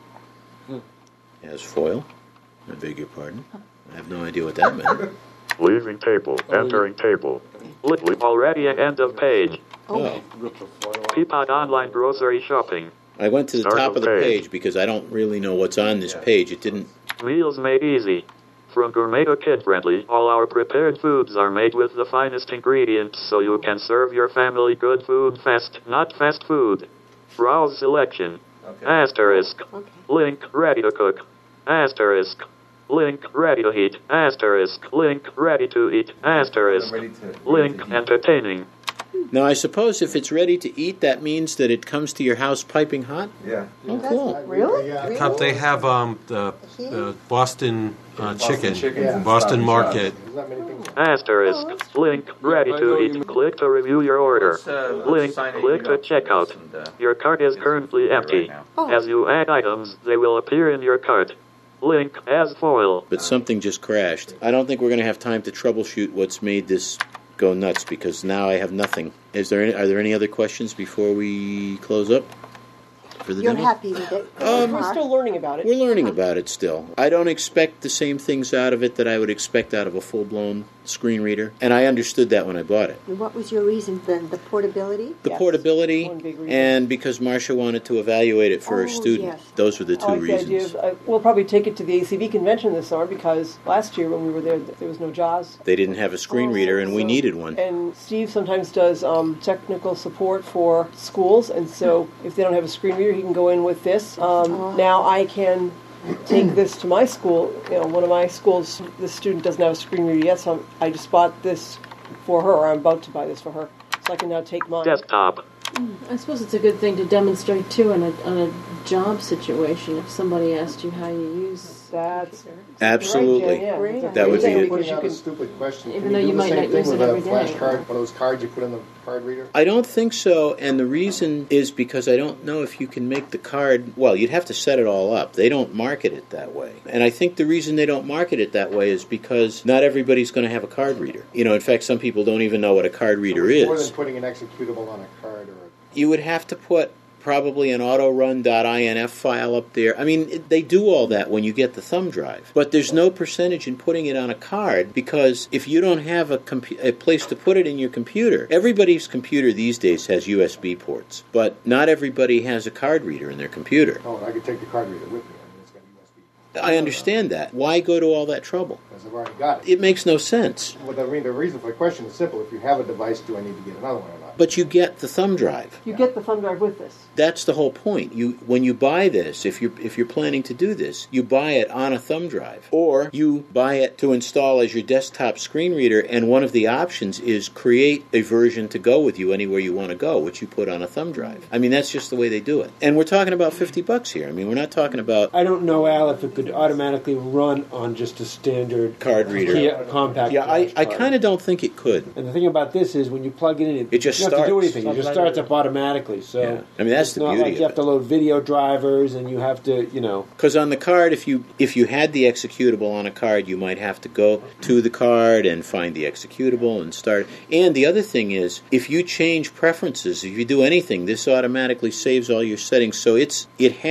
As foil? I beg your pardon? I have no idea what that meant. Leaving table, entering table. Already at end of page. Oh. Peapod online grocery shopping. I went to the top of the page because I don't really know what's on this page. It didn't... Meals made easy. From gourmet to kid-friendly, all our prepared foods are made with the finest ingredients so you can serve your family good food fast, not fast food. Browse selection. Asterisk. Link, ready to cook. Asterisk. Link, ready to heat. Asterisk. Link, ready to eat. Asterisk. Link, entertaining. Now, I suppose if it's ready to eat, that means that it comes to your house piping hot? Yeah. Oh, cool. Really? They have the Boston chicken, Boston Market. Asterisk. Link, ready to eat. Click to review your order. Link, click to checkout. Your cart is currently empty. As you add items, they will appear in your cart. Link, as foil. But something just crashed. I don't think we're going to have time to troubleshoot what's made this go nuts, because now I have nothing. Are there any other questions before we close up? For the You're demo? happy with it? We're still learning about it. We're learning about it still. I don't expect the same things out of it that I would expect out of a full-blown screen reader, and I understood that when I bought it. And what was your reason then? The portability? The portability, and because Marcia wanted to evaluate it for her student. Yes. Those were the two I like reasons. the idea of, we'll probably take it to the ACB convention this summer, because last year when we were there was no JAWS. They didn't have a screen reader, and we needed one. And Steve sometimes does technical support for schools, and so if they don't have a screen reader, he can go in with this. Now I can take this to my school. One of my schools, the student doesn't have a screen reader yet, so I just bought this for her, or I'm about to buy this for her, so I can now take mine. Desktop. I suppose it's a good thing to demonstrate too in a job situation. If somebody asked you how you use that's absolutely right, yeah. That would be Putting out a stupid question. Even though you might not use it every day. Flash card, one of those cards you put in the card reader. I don't think so, and the reason is because I don't know if you can make the card. Well, you'd have to set it all up. They don't market it that way, and I think the reason they don't market it that way is because not everybody's going to have a card reader. In fact, some people don't even know what a card reader is. More than putting an executable on a card, you would have to put probably an autorun.inf file up there. I mean, they do all that when you get the thumb drive. But there's no percentage in putting it on a card, because if you don't have a place to put it in your computer, everybody's computer these days has USB ports, but not everybody has a card reader in their computer. Oh, I could take the card reader with me. I understand that. Why go to all that trouble? Because I've already got it. It makes no sense. Well, the reason for the question is simple. If you have a device, do I need to get another one or not? But you get the thumb drive. You get the thumb drive with this. That's the whole point. When you buy this, if you're planning to do this, you buy it on a thumb drive, or you buy it to install as your desktop screen reader. And one of the options is create a version to go with you anywhere you want to go, which you put on a thumb drive. I mean, that's just the way they do it. And we're talking about $50 here. I mean, we're not talking about. I don't know, Al, if it could automatically run on just a standard card reader, compact. Yeah, I kind of don't think it could. And the thing about this is, when you plug it in, it just you don't starts. have to do anything. It just starts up automatically. So yeah. I mean, that's it's the not beauty like of you have to load video drivers, and you have to, Because on the card, if you had the executable on a card, you might have to go to the card and find the executable and start. And the other thing is, if you change preferences, if you do anything, this automatically saves all your settings. So it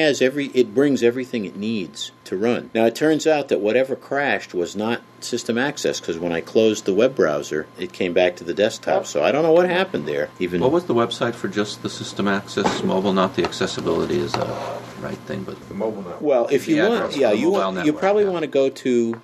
brings everything it needs to run. Now, it turns out that whatever crashed was not system access, because when I closed the web browser, it came back to the desktop. So I don't know what happened there. What was the website for just the system access mobile? Not the accessibility is a right thing, but the mobile network. Well, if you want, you probably want to go to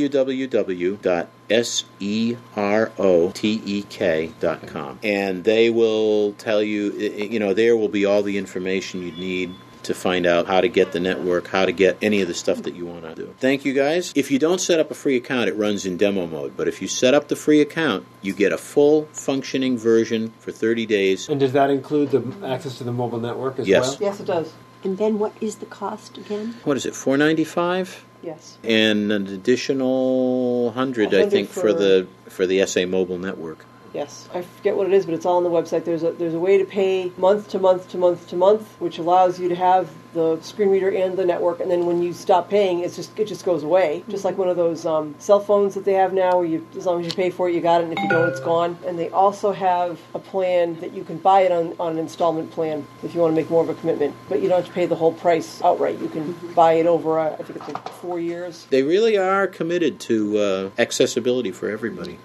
www.serotek.com, and they will tell you. There will be all the information you need to find out how to get the network, how to get any of the stuff that you want to do. Thank you, guys. If you don't set up a free account, it runs in demo mode. But if you set up the free account, you get a full functioning version for 30 days. And does that include the access to the mobile network as yes. well? Yes, it does. And then what is the cost again? What is it, $4.95? Yes. And an additional 100, I think, for the SA Mobile Network. Yes, I forget what it is, but it's all on the website. There's a way to pay month to month to month to month, which allows you to have the screen reader and the network. And then when you stop paying, it just goes away. Just like one of those cell phones that they have now, where as long as you pay for it, you got it, and if you don't, it's gone. And they also have a plan that you can buy it on an installment plan if you want to make more of a commitment, but you don't have to pay the whole price outright. You can buy it over, I think it's like 4 years. They really are committed to accessibility for everybody.